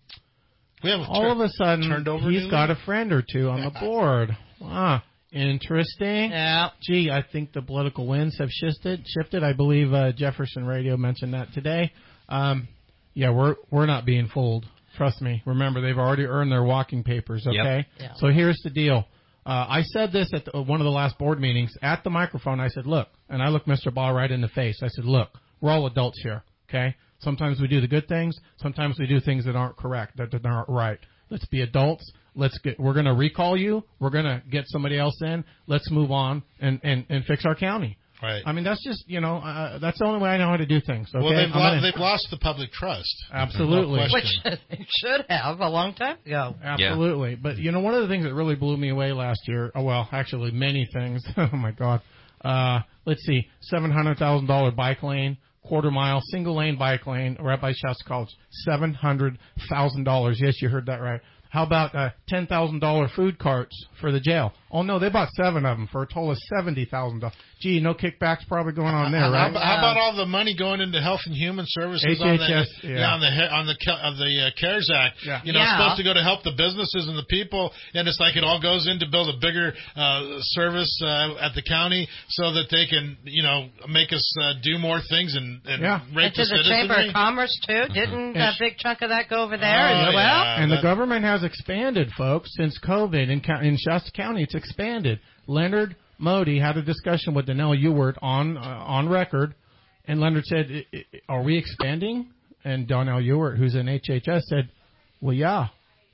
we have all tur- of a sudden he's got a friend or two on the board. Ah, interesting. Yeah. Gee, I think the political winds have shifted. Shifted. I believe uh, Jefferson Radio mentioned that today. Um, yeah, we're we're not being fooled. Trust me. Remember, they've already earned their walking papers. Okay. Yep. Yeah. So here's the deal. Uh, I said this at the, one of the last board meetings at the microphone. I said, look, and I looked Mister Ball right in the face. I said, look, we're all adults here, okay? Sometimes we do the good things. Sometimes we do things that aren't correct, that, that aren't right. Let's be adults. Let's get. We're going to recall you. We're going to get somebody else in. Let's move on and, and, and fix our county. Right. I mean, that's just, you know, uh, that's the only way I know how to do things. Okay? Well, they've, lo- gonna, they've lost the public trust. Absolutely. No Which they should have a long time ago. Absolutely. Yeah. But, you know, one of the things that really blew me away last year, oh, well, actually many things. Oh, my God. Uh, let's see, seven hundred thousand dollars bike lane, quarter mile, single lane bike lane, right by Shasta College, seven hundred thousand dollars. Yes, you heard that right. How about uh, ten thousand dollars food carts for the jail? Oh, no, they bought seven of them for a total of seventy thousand dollars. Gee, no kickbacks probably going on there, right? How, how about all the money going into Health and Human Services H H S, on the, yeah. yeah, on the on the of the uh, CARES Act? Yeah. You know, yeah. it's supposed to go to help the businesses and the people, and it's like it all goes in to build a bigger uh, service uh, at the county so that they can, you know, make us uh, do more things and, and yeah. rate and to the, the Chamber of Commerce too. Didn't and a big chunk of that go over there oh, as well? Yeah, and that, the government has expanded, folks, since COVID in, in Shasta County. It's expanded. Leonard Modi had a discussion with Donnell Ewert on uh, on record, and Leonard said, I, I, are we expanding? And Donnell Ewert, who's in H H S, said, well, yeah,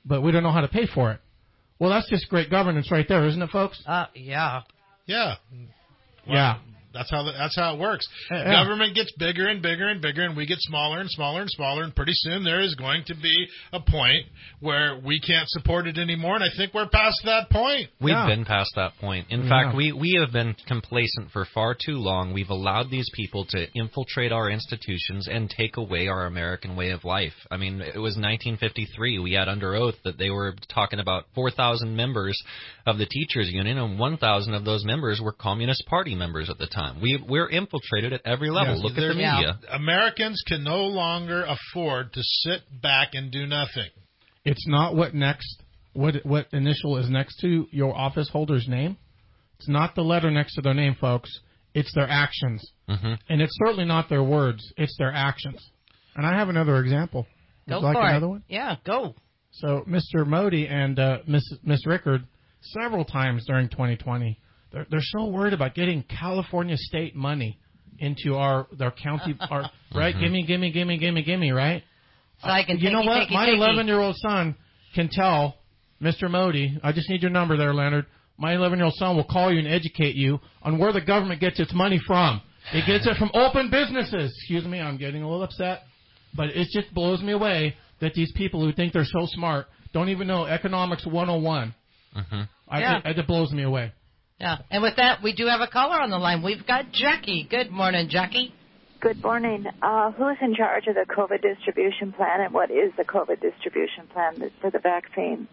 but we don't know how to pay for it. Well, that's just great governance right there, isn't it, folks? Uh, yeah. Yeah. Well, yeah. That's how the, that's how it works. Yeah. Government gets bigger and bigger and bigger, and we get smaller and smaller and smaller, and pretty soon there is going to be a point where we can't support it anymore, and I think we're past that point. We've yeah. been past that point. In yeah. fact, we, we have been complacent for far too long. We've allowed these people to infiltrate our institutions and take away our American way of life. I mean, it was nineteen fifty-three. We had under oath that they were talking about four thousand members of the teachers union, and one thousand of those members were Communist Party members at the time. We, we're infiltrated at every level. Yes, Look at the media. Yeah. Americans can no longer afford to sit back and do nothing. It's not what next, what what initial is next to your office holder's name. It's not the letter next to their name, folks. It's their actions. Mm-hmm. And it's certainly not their words. It's their actions. And I have another example. Go Would you like for another it. one? Yeah, go. So Mister Modi and uh, Miss Miss Rickard, several times during twenty twenty, they're, they're so worried about getting California state money into our their county, our, right? Mm-hmm. Gimme, gimme, gimme, gimme, gimme, right? So I can you know takey, what? takey, My takey. eleven-year-old son can tell Mister Modi, I just need your number there, Leonard. My eleven-year-old son will call you and educate you on where the government gets its money from. It gets it from open businesses. Excuse me, I'm getting a little upset. But it just blows me away that these people who think they're so smart don't even know economics one oh one. Mm-hmm. I, Yeah. it, it blows me away. Yeah, and with that, we do have a caller on the line. We've got Jackie. Good morning, Jackie. Good morning. Uh, who's in charge of the COVID distribution plan, and what is the COVID distribution plan for the vaccine?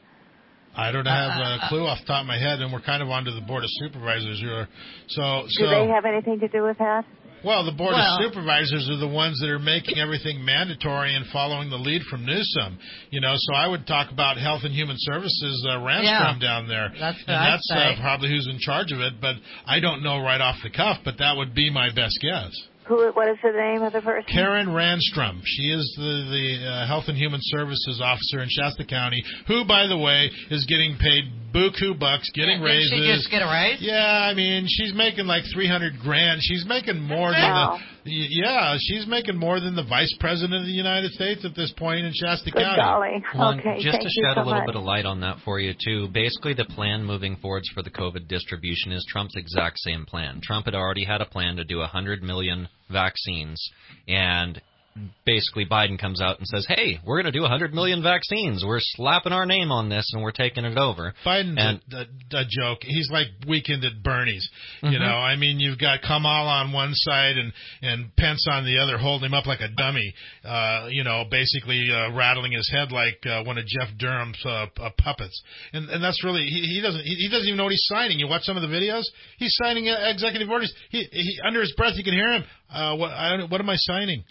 I don't have a clue off the top of my head, and we're kind of onto the Board of Supervisors here. So, so Do they have anything to do with that? Well, the Board Well- of Supervisors are the ones that are making everything mandatory and following the lead from Newsom. You know, so I would talk about Health and Human Services, uh, Ramstrom Yeah. down there. That's what and I'd that's say. uh, probably who's in charge of it, but I don't know right off the cuff, but that would be my best guess. Who? What is the name of the person? Karen Randstrom. She is the, the uh, Health and Human Services Officer in Shasta County, who, by the way, is getting paid buku bucks, getting Yeah, raises. Did she just get a raise? Yeah, I mean, she's making like three hundred grand. She's making more Wow. than the, yeah, she's making more than the Vice President of the United States at this point in Shasta Good County. golly. Well, Okay, just thank to you shed so a little much. bit of light on that for you, too, basically the plan moving forwards for the COVID distribution is Trump's exact same plan. Trump had already had a plan to do one hundred million vaccines, and basically Biden comes out and says, hey, we're going to do one hundred million vaccines. We're slapping our name on this, and we're taking it over. Biden's and, a, a, a joke. He's like Weekend at Bernie's. You Mhm. know, I mean, you've got Kamala on one side and, and Pence on the other, holding him up like a dummy, uh, you know, basically uh, rattling his head like uh, one of Jeff Durham's uh, uh, puppets. And and that's really, he, he doesn't he, he doesn't even know what he's signing. You watch some of the videos, he's signing uh, executive orders. He, he under his breath, you can hear him. Uh, what, I don't, what am I signing?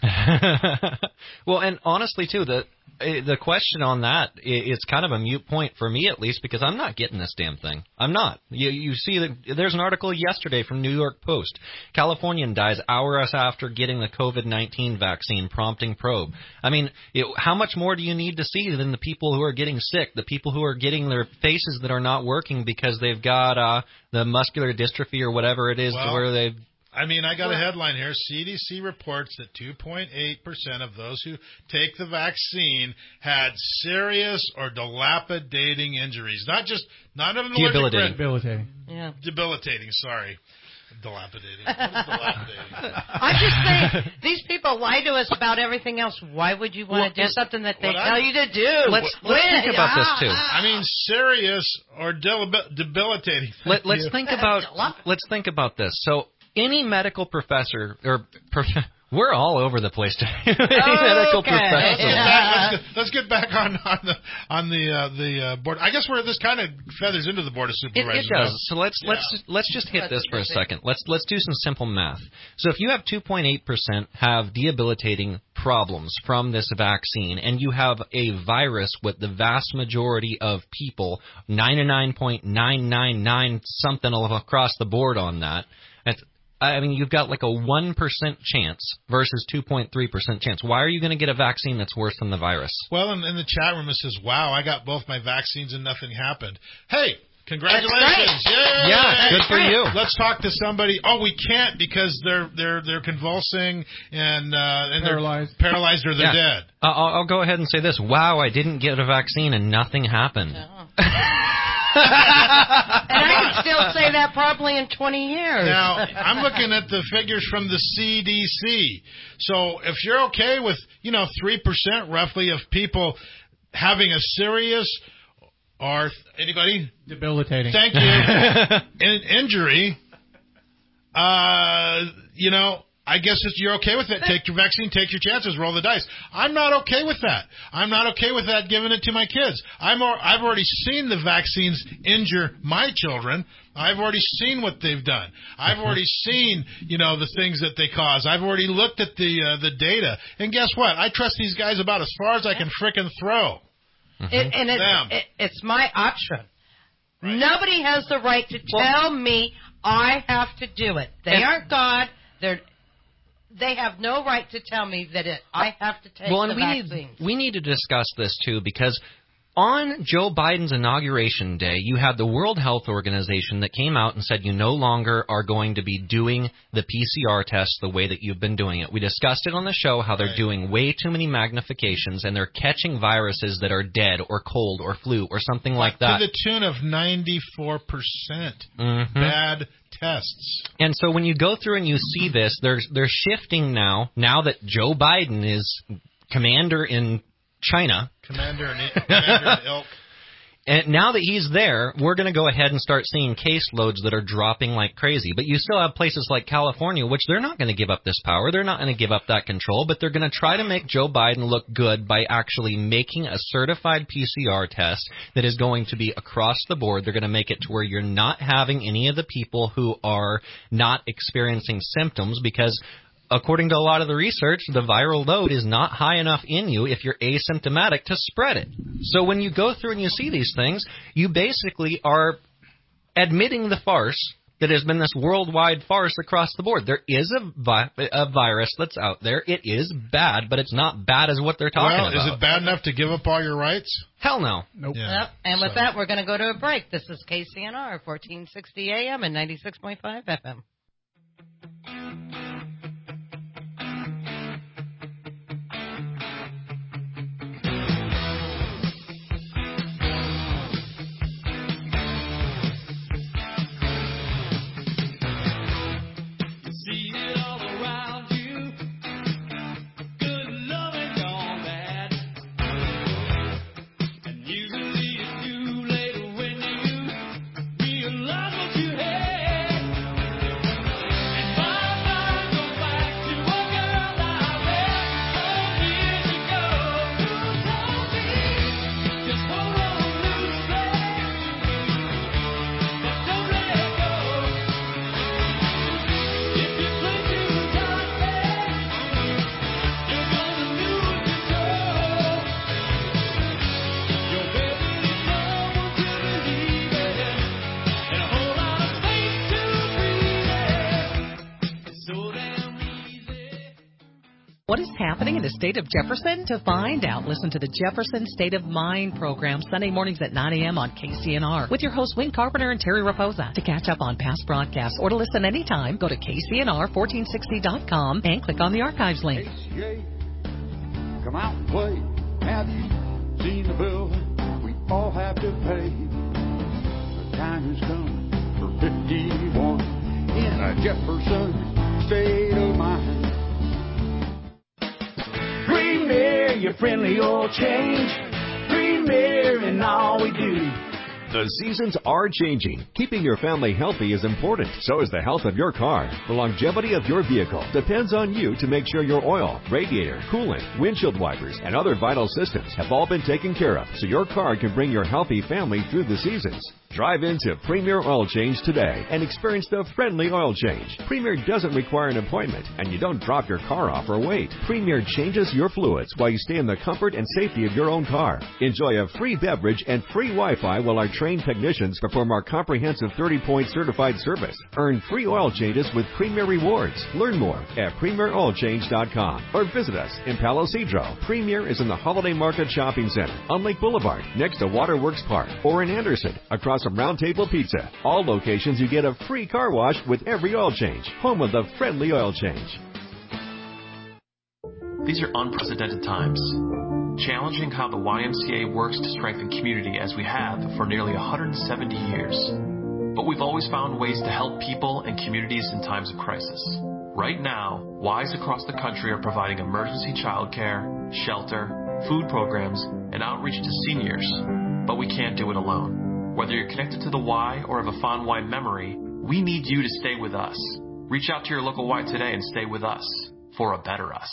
well, and honestly, too, the the question on that is kind of a moot point for me, at least, because I'm not getting this damn thing. I'm not. You you see, that there's an article yesterday from New York Post. Californian dies hours after getting the COVID nineteen vaccine, prompting probe. I mean, it, how much more do you need to see than the people who are getting sick, the people who are getting their faces that are not working because they've got uh, the muscular dystrophy or whatever it is, Well, to where they've I mean, I got a headline here. C D C reports that two point eight percent of those who take the vaccine had serious or dilapidating injuries. Not just, not an allergic Debilitating. Debilitating. Yeah. Debilitating, sorry. Dilapidating. What is dilapidating? I'm just saying, these people lie to us about everything else. Why would you want Well, to do and- something that they what tell I- you to do? Let's- When- let's think about this, too. I mean, serious or debil- debilitating. Let, let's You- think about let's think about this. So any medical professor or prof- we're all over the place today. Any medical Okay. professor. Let's get back, let's get, let's get back on, on the on the uh, the uh, board. I guess where this kind of feathers into the board of It, supervisors. it does. So let's Yeah. let's let's just hit That's this for a interesting. second. Let's let's do some simple math. So if you have two point eight percent have debilitating problems from this vaccine, and you have a virus with the vast majority of people, ninety-nine point nine nine nine something across the board on that, that's, I mean, you've got like a one percent chance versus two point three percent chance. Why are you going to get a vaccine that's worse than the virus? Well, in, in the chat room it says, "Wow, I got both my vaccines and nothing happened." Hey, Congratulations! Yeah, yeah good for you. Let's talk to somebody. Oh, we can't because they're they're they're convulsing and uh, and paralyzed, they're paralyzed or they're yeah. dead. Uh, I'll, I'll go ahead and say this. Wow, I didn't get a vaccine and nothing happened. No. And I can still say that probably in twenty years. Now, I'm looking at the figures from the C D C. So if you're okay with, you know, three percent roughly of people having a serious or anybody? Debilitating. Thank you. In, injury, uh, you know, I guess if you're okay with it, take your vaccine, take your chances, roll the dice. I'm not okay with that. I'm not okay with that giving it to my kids. I'm or, I've already seen the vaccines injure my children. I've already seen what they've done. I've already seen, you know, the things that they cause. I've already looked at the uh, the data. And guess what? I trust these guys about as far as I can frickin' throw. Mm-hmm. It, and it's, it, it's my option. Right. Nobody has the right to tell well, me I have to do it. They aren't God. They're They have no right to tell me that it, I have to take well, the and we vaccines. Need, we need to discuss this, too, because on Joe Biden's inauguration day, you had the World Health Organization that came out and said you no longer are going to be doing the P C R test the way that you've been doing it. We discussed it on the show, how they're right. doing way too many magnifications, and they're catching viruses that are dead or cold or flu or something like that. To the tune of ninety-four percent mm-hmm. bad tests. And so when you go through and you see this, they're, they're shifting now, now that Joe Biden is commander in China. Commander in, commander in ilk. And now that he's there, we're going to go ahead and start seeing caseloads that are dropping like crazy. But you still have places like California, which they're not going to give up this power. They're not going to give up that control, but they're going to try to make Joe Biden look good by actually making a certified P C R test that is going to be across the board. They're going to make it to where you're not having any of the people who are not experiencing symptoms because according to a lot of the research, the viral load is not high enough in you if you're asymptomatic to spread it. So when you go through and you see these things, you basically are admitting the farce that has been this worldwide farce across the board. There is a, vi- a virus that's out there. It is bad, but it's not bad as what they're talking well, about. Is it bad enough to give up all your rights? Hell no. Nope. Yeah. Yep. And with so. that, we're going to go to a break. This is K C N R, fourteen sixty A M and ninety-six point five F M. What is happening in the state of Jefferson? To find out, listen to the Jefferson State of Mind program Sunday mornings at nine a.m. on K C N R with your hosts Wayne Carpenter and Terry Raposa. To catch up on past broadcasts or to listen anytime, go to K C N R fourteen sixty dot com and click on the archives link. H C A, come out and play. Have you seen the bill we all have to pay? The time has come for fifty-one in a Jefferson State of Mind. Premier, your friendly oil change. Premier in all we do. The seasons are changing. Keeping your family healthy is important. So is the health of your car. The longevity of your vehicle depends on you to make sure your oil, radiator, coolant, windshield wipers, and other vital systems have all been taken care of so your car can bring your healthy family through the seasons. Drive into Premier Oil Change today and experience the friendly oil change. Premier doesn't require an appointment, and you don't drop your car off or wait. Premier changes your fluids while you stay in the comfort and safety of your own car. Enjoy a free beverage and free Wi-Fi while our trained technicians perform our comprehensive thirty-point certified service. Earn free oil changes with Premier Rewards. Learn more at premier oil change dot com or visit us in Palo Cedro. Premier is in the Holiday Market Shopping Center on Lake Boulevard next to Waterworks Park, or in Anderson across awesome Round Table Pizza. All locations you get a free car wash with every oil change. Home of the friendly oil change. These are unprecedented times, challenging how the Y M C A works to strengthen community as we have for nearly one hundred seventy years. But we've always found ways to help people and communities in times of crisis. Right now, Ys across the country are providing emergency childcare, shelter, food programs, and outreach to seniors. But we can't do it alone. Whether you're connected to the Y or have a fond Y memory, we need you to stay with us. Reach out to your local Y today and stay with us for a better us.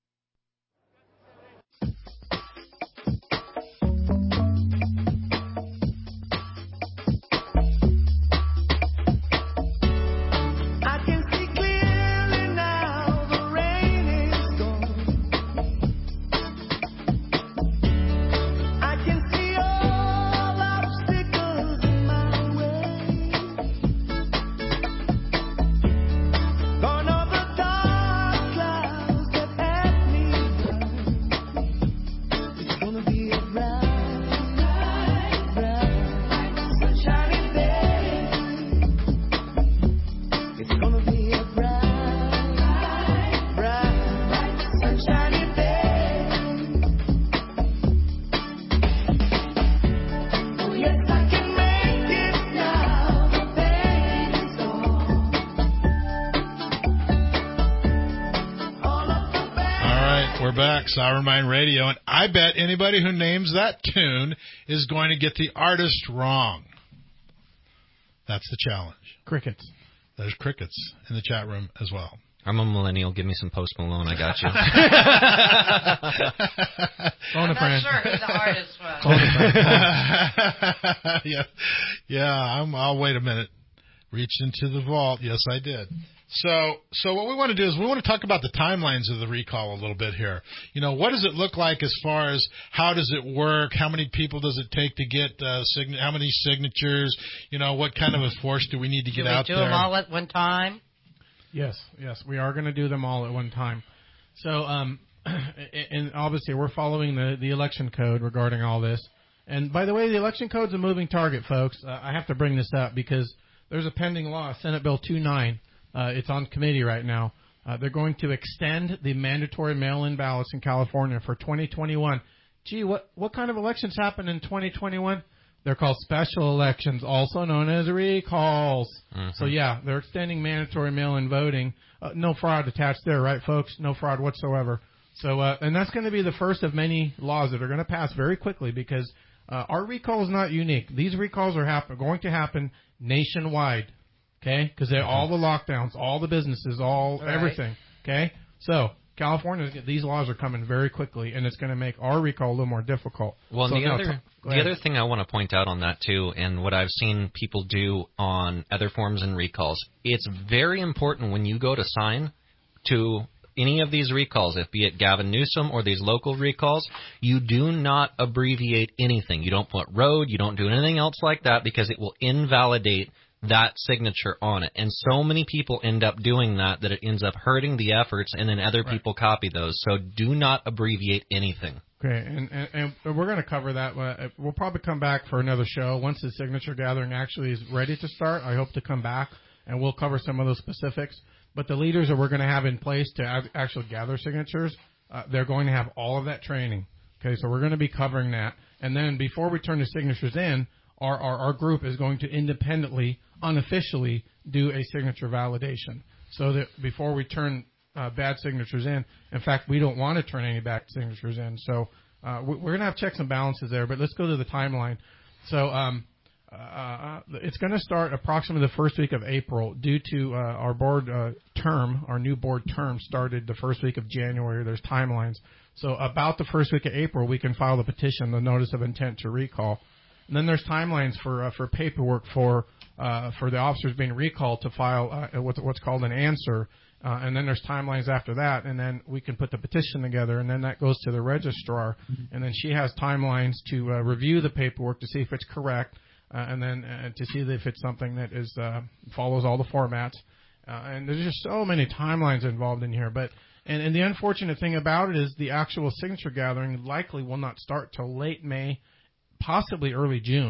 Sour Mind Radio, and I bet anybody who names that tune is going to get the artist wrong. That's the challenge. Crickets. There's crickets in the chat room as well. I'm a millennial. Give me some Post Malone. I got you. I'm not sure who the artist was. yeah, yeah. I'm, I'll wait a minute. Reached into the vault. Yes, I did. So, so what we want to do is we want to talk about the timelines of the recall a little bit here. You know, what does it look like as far as how does it work? How many people does it take to get uh, sign- how many signatures? You know, what kind of a force do we need to get do we out do there? them all at one time? Yes, yes, we are going to do them all at one time. So, um, and obviously we're following the, the election code regarding all this. And by the way, the election code's a moving target, folks. Uh, I have to bring this up because there's a pending law, Senate Bill twenty-nine. Uh, it's on committee right now. Uh, they're going to extend the mandatory mail-in ballots in California for twenty twenty-one. Gee, what what kind of elections happen in twenty twenty-one? They're called special elections, also known as recalls. Mm-hmm. So, yeah, they're extending mandatory mail-in voting. Uh, no fraud attached there, right, folks? No fraud whatsoever. So, uh, and that's going to be the first of many laws that are going to pass very quickly because uh, our recall is not unique. These recalls are happen- going to happen nationwide. Okay, because they're all the lockdowns, all the businesses, all right. everything. Okay, so California, these laws are coming very quickly, and it's going to make our recall a little more difficult. Well, so the now, other t- the other thing I want to point out on that too, and what I've seen people do on other forms and recalls, it's very important when you go to sign to any of these recalls, if be it Gavin Newsom or these local recalls, you do not abbreviate anything. You don't put road, you don't do anything else like that because it will invalidate that signature on it. And so many people end up doing that that it ends up hurting the efforts, and then other right. people copy those. So do not abbreviate anything. Okay, and, and, and we're going to cover that. We'll probably come back for another show. Once the signature gathering actually is ready to start, I hope to come back, and we'll cover some of those specifics. But the leaders that we're going to have in place to actually gather signatures, uh, they're going to have all of that training. Okay, so we're going to be covering that. And then before we turn the signatures in, our, our, our group is going to independently, unofficially, do a signature validation. So that before we turn uh, bad signatures in, in fact, we don't want to turn any bad signatures in. So uh, we're going to have checks and balances there. But let's go to the timeline. So um, uh, it's going to start approximately the first week of April due to uh, our board uh, term. Our new board term started the first week of January. There's timelines. So about the first week of April, we can file the petition, the notice of intent to recall. And then there's timelines for uh, for paperwork for uh, for the officers being recalled to file uh, what's, what's called an answer. Uh, and then there's timelines after that, and then we can put the petition together, and then that goes to the registrar, mm-hmm. and then she has timelines to uh, review the paperwork to see if it's correct, uh, and then uh, to see if it's something that is uh, follows all the formats. Uh, and there's just so many timelines involved in here. But and, and the unfortunate thing about it is the actual signature gathering likely will not start till late May, possibly early June.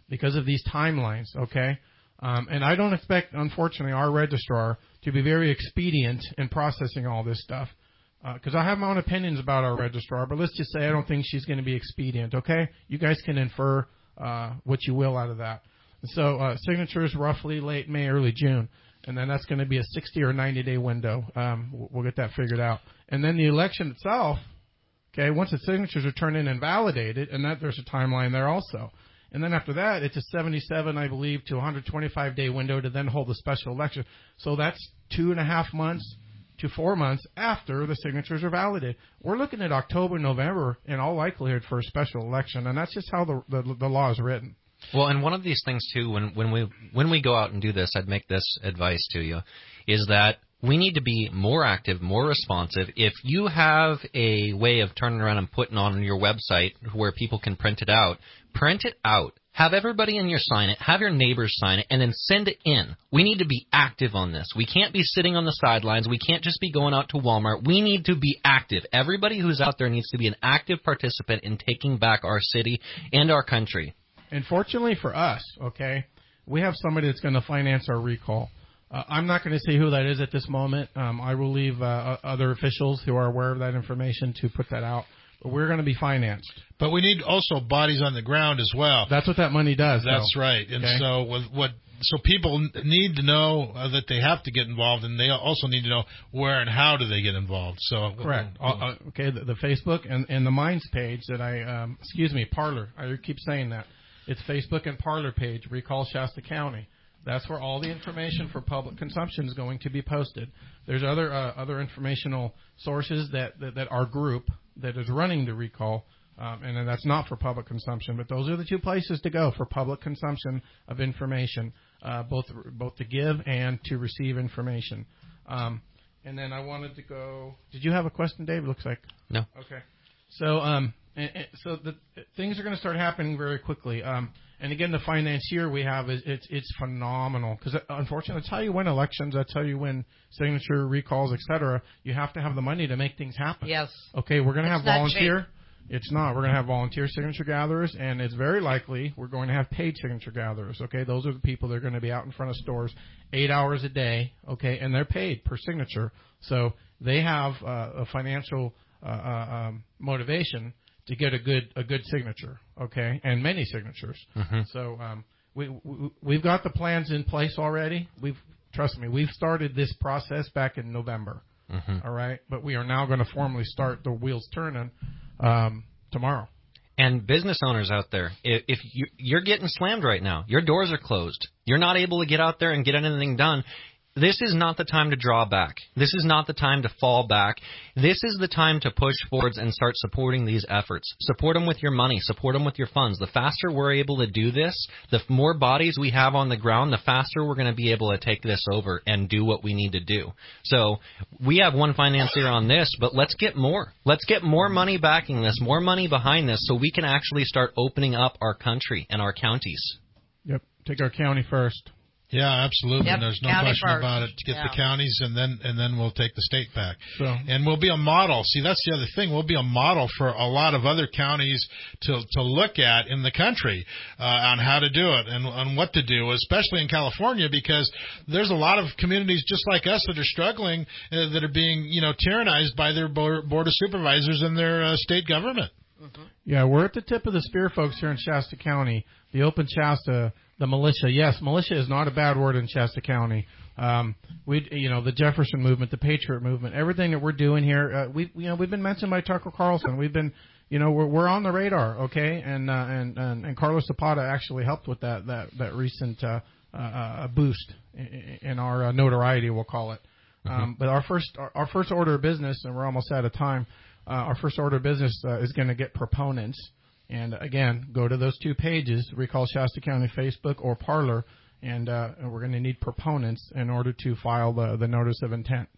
because of these timelines, okay? Um, and I don't expect, unfortunately, our registrar to be very expedient in processing all this stuff. Because uh, I have my own opinions about our registrar, but let's just say I don't think she's going to be expedient, okay? You guys can infer uh, what you will out of that. So uh, signatures roughly late May, early June. And then that's going to be a sixty or ninety day window. Um, we'll get that figured out. And then the election itself, okay, once the signatures are turned in and validated, and that there's a timeline there also. And then after that, it's a seventy-seven, I believe, to one hundred twenty-five day window to then hold a special election. So that's two and a half months to four months after the signatures are validated. We're looking at October, November, in all likelihood, for a special election, and that's just how the the, the law is written. Well, and one of these things, too, when, when we when we go out and do this, I'd make this advice to you, is that we need to be more active, more responsive. If you have a way of turning around and putting on your website where people can print it out, print it out. Have everybody in your sign it, have your neighbors sign it, and then send it in. We need to be active on this. We can't be sitting on the sidelines. We can't just be going out to Walmart. We need to be active. Everybody who's out there needs to be an active participant in taking back our city and our country. And fortunately for us, okay, we have somebody that's going to finance our recall. Uh, I'm not going to say who that is at this moment. Um, I will leave uh, other officials who are aware of that information to put that out. But we're going to be financed. But we need also bodies on the ground as well. That's what that money does. That's though. right. And okay. so with what so people need to know uh, that they have to get involved, and they also need to know where and how do they get involved. So correct. Uh, uh, okay, the, the Facebook and, and the Minds page that I um, excuse me, Parler. I keep saying that. It's Facebook and Parler page, Recall Shasta County. That's where all the information for public consumption is going to be posted. There's other uh, other informational sources that, that, that our group that is running the recall, um, and that's not for public consumption, but those are the two places to go for public consumption of information, uh, both both to give and to receive information. Um, and then I wanted to go. Did you have a question, Dave? Looks like no. Okay. So um, and, and so the things are going to start happening very quickly. Um, and again, the financier we have is it's it's phenomenal because unfortunately, that's how you win elections. That's how you win signature recalls, et cetera. You have to have the money to make things happen. Yes. Okay, we're going to have volunteer. Cheap. It's not. We're going to have volunteer signature gatherers, and it's very likely we're going to have paid signature gatherers. Okay, those are the people that are going to be out in front of stores eight hours a day. Okay, and they're paid per signature, so they have uh, a financial uh, uh, um, motivation to get a good a good signature, okay, and many signatures. Mm-hmm. So um, we, we we've got the plans in place already. We've trust me, we've started this process back in November. Mm-hmm. All right, but we are now going to formally start the wheels turning um, tomorrow. And business owners out there, if, if you, you're getting slammed right now, your doors are closed, you're not able to get out there and get anything done. This is not the time to draw back. This is not the time to fall back. This is the time to push forwards and start supporting these efforts. Support them with your money. Support them with your funds. The faster we're able to do this, the more bodies we have on the ground, the faster we're going to be able to take this over and do what we need to do. So we have one financier on this, but let's get more. Let's get more money backing this, more money behind this so we can actually start opening up our country and our counties. Yep. Take our county first. Yeah, absolutely. Yep, There's no county question first. about it. To get Yeah. the counties, and then and then we'll take the state back. So. And we'll be a model. See, that's the other thing. We'll be a model for a lot of other counties to to look at in the country uh, on how to do it and on what to do, especially in California, because there's a lot of communities just like us that are struggling, uh, that are being you know tyrannized by their board, board of supervisors and their uh, state government. Mm-hmm. Yeah, we're at the tip of the spear, folks, here in Shasta County. The Open Shasta, the militia. Yes, militia is not a bad word in Shasta County. Um, we, you know, the Jefferson movement, the Patriot movement, everything that we're doing here. Uh, we, you know, we've been mentioned by Tucker Carlson. We've been, you know, we're we're on the radar, okay. And uh, and, and and Carlos Zapata actually helped with that that that recent uh, uh, boost in, in our uh, notoriety, we'll call it. Mm-hmm. Um, but our first our, our first order of business, and we're almost out of time. Uh, our first order of business uh, is going to get proponents. And, again, go to those two pages, Recall Shasta County Facebook or Parler, and, uh, and we're going to need proponents in order to file the, the notice of intent.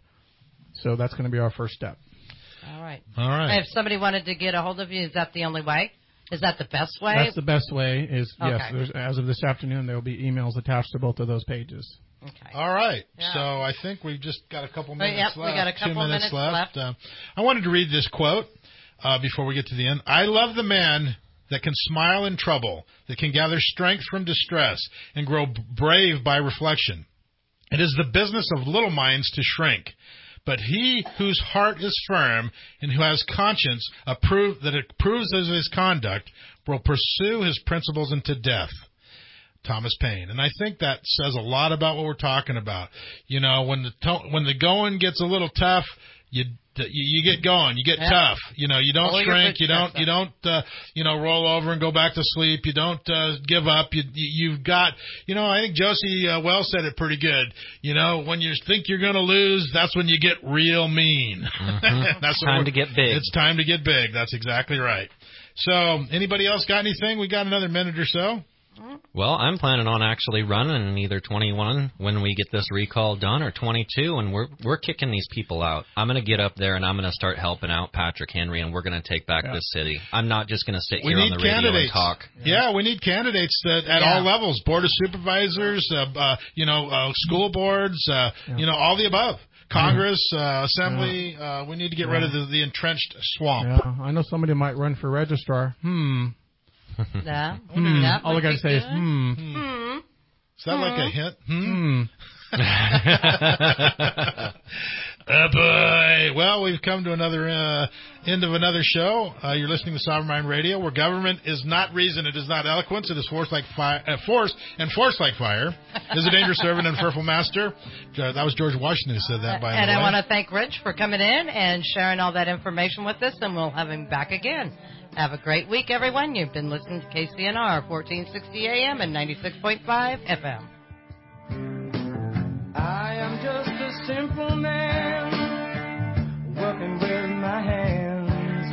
So that's going to be our first step. All right. All right. If somebody wanted to get a hold of you, is that the only way? Is that the best way? That's the best way is, Okay. yes, there's, as of this afternoon, there will be emails attached to both of those pages. Okay. All right. Yeah. So I think we've just got a couple minutes yep, left. we got a couple Two minutes, minutes left. left. Uh, I wanted to read this quote uh, before we get to the end. I love the man that can smile in trouble, that can gather strength from distress, and grow brave by reflection. It is the business of little minds to shrink. But he whose heart is firm and who has conscience approve, that approves of his conduct will pursue his principles into death. Thomas Paine. And I think that says a lot about what we're talking about. You know, when the to- when the going gets a little tough, you you, you get going, you get yep. tough. You know, you don't Pull shrink, you don't you don't uh, you know roll over and go back to sleep. You don't uh, give up. You, you you've got you know I think Josie uh, Wells said it pretty good. You know, when you think you're going to lose, that's when you get real mean. Mm-hmm. That's time to get big. It's time to get big. That's exactly right. So, anybody else got anything? We got another minute or so. Well, I'm planning on actually running either twenty-one when we get this recall done or twenty-two, and we're we're kicking these people out. I'm going to get up there and I'm going to start helping out Patrick Henry, and we're going to take back yeah. this city. I'm not just going to sit we here on the radio and talk. Yeah, we need candidates that at yeah. all levels, board of supervisors, uh, uh, you know, uh, school boards, uh, yeah. you know, all the above. Congress, uh, Assembly, uh, we need to get yeah. rid of the, the entrenched swamp. Yeah, I know somebody might run for registrar. Hmm. Yeah. Hmm. That All I got to say good. is hmm. Hmm. Is that hmm. like a hint? Hmm. Oh, boy. Well, we've come to another uh, end of another show. Uh, you're listening to Sovereign Mind Radio, where government is not reason, it is not eloquence, it is force like fire, uh, force and force like fire. Is a dangerous servant and fearful master. Uh, that was George Washington who said that. By and the way. I want to thank Rich for coming in and sharing all that information with us, and we'll have him back again. Have a great week, everyone. You've been listening to K C N R, fourteen sixty A M and ninety-six point five F M. I am just a simple man, working with my hands.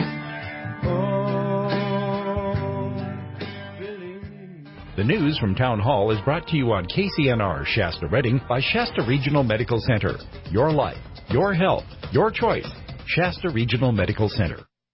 Oh, believe. The news from Town Hall is brought to you on K C N R Shasta Redding by Shasta Regional Medical Center. Your life, your health, your choice. Shasta Regional Medical Center.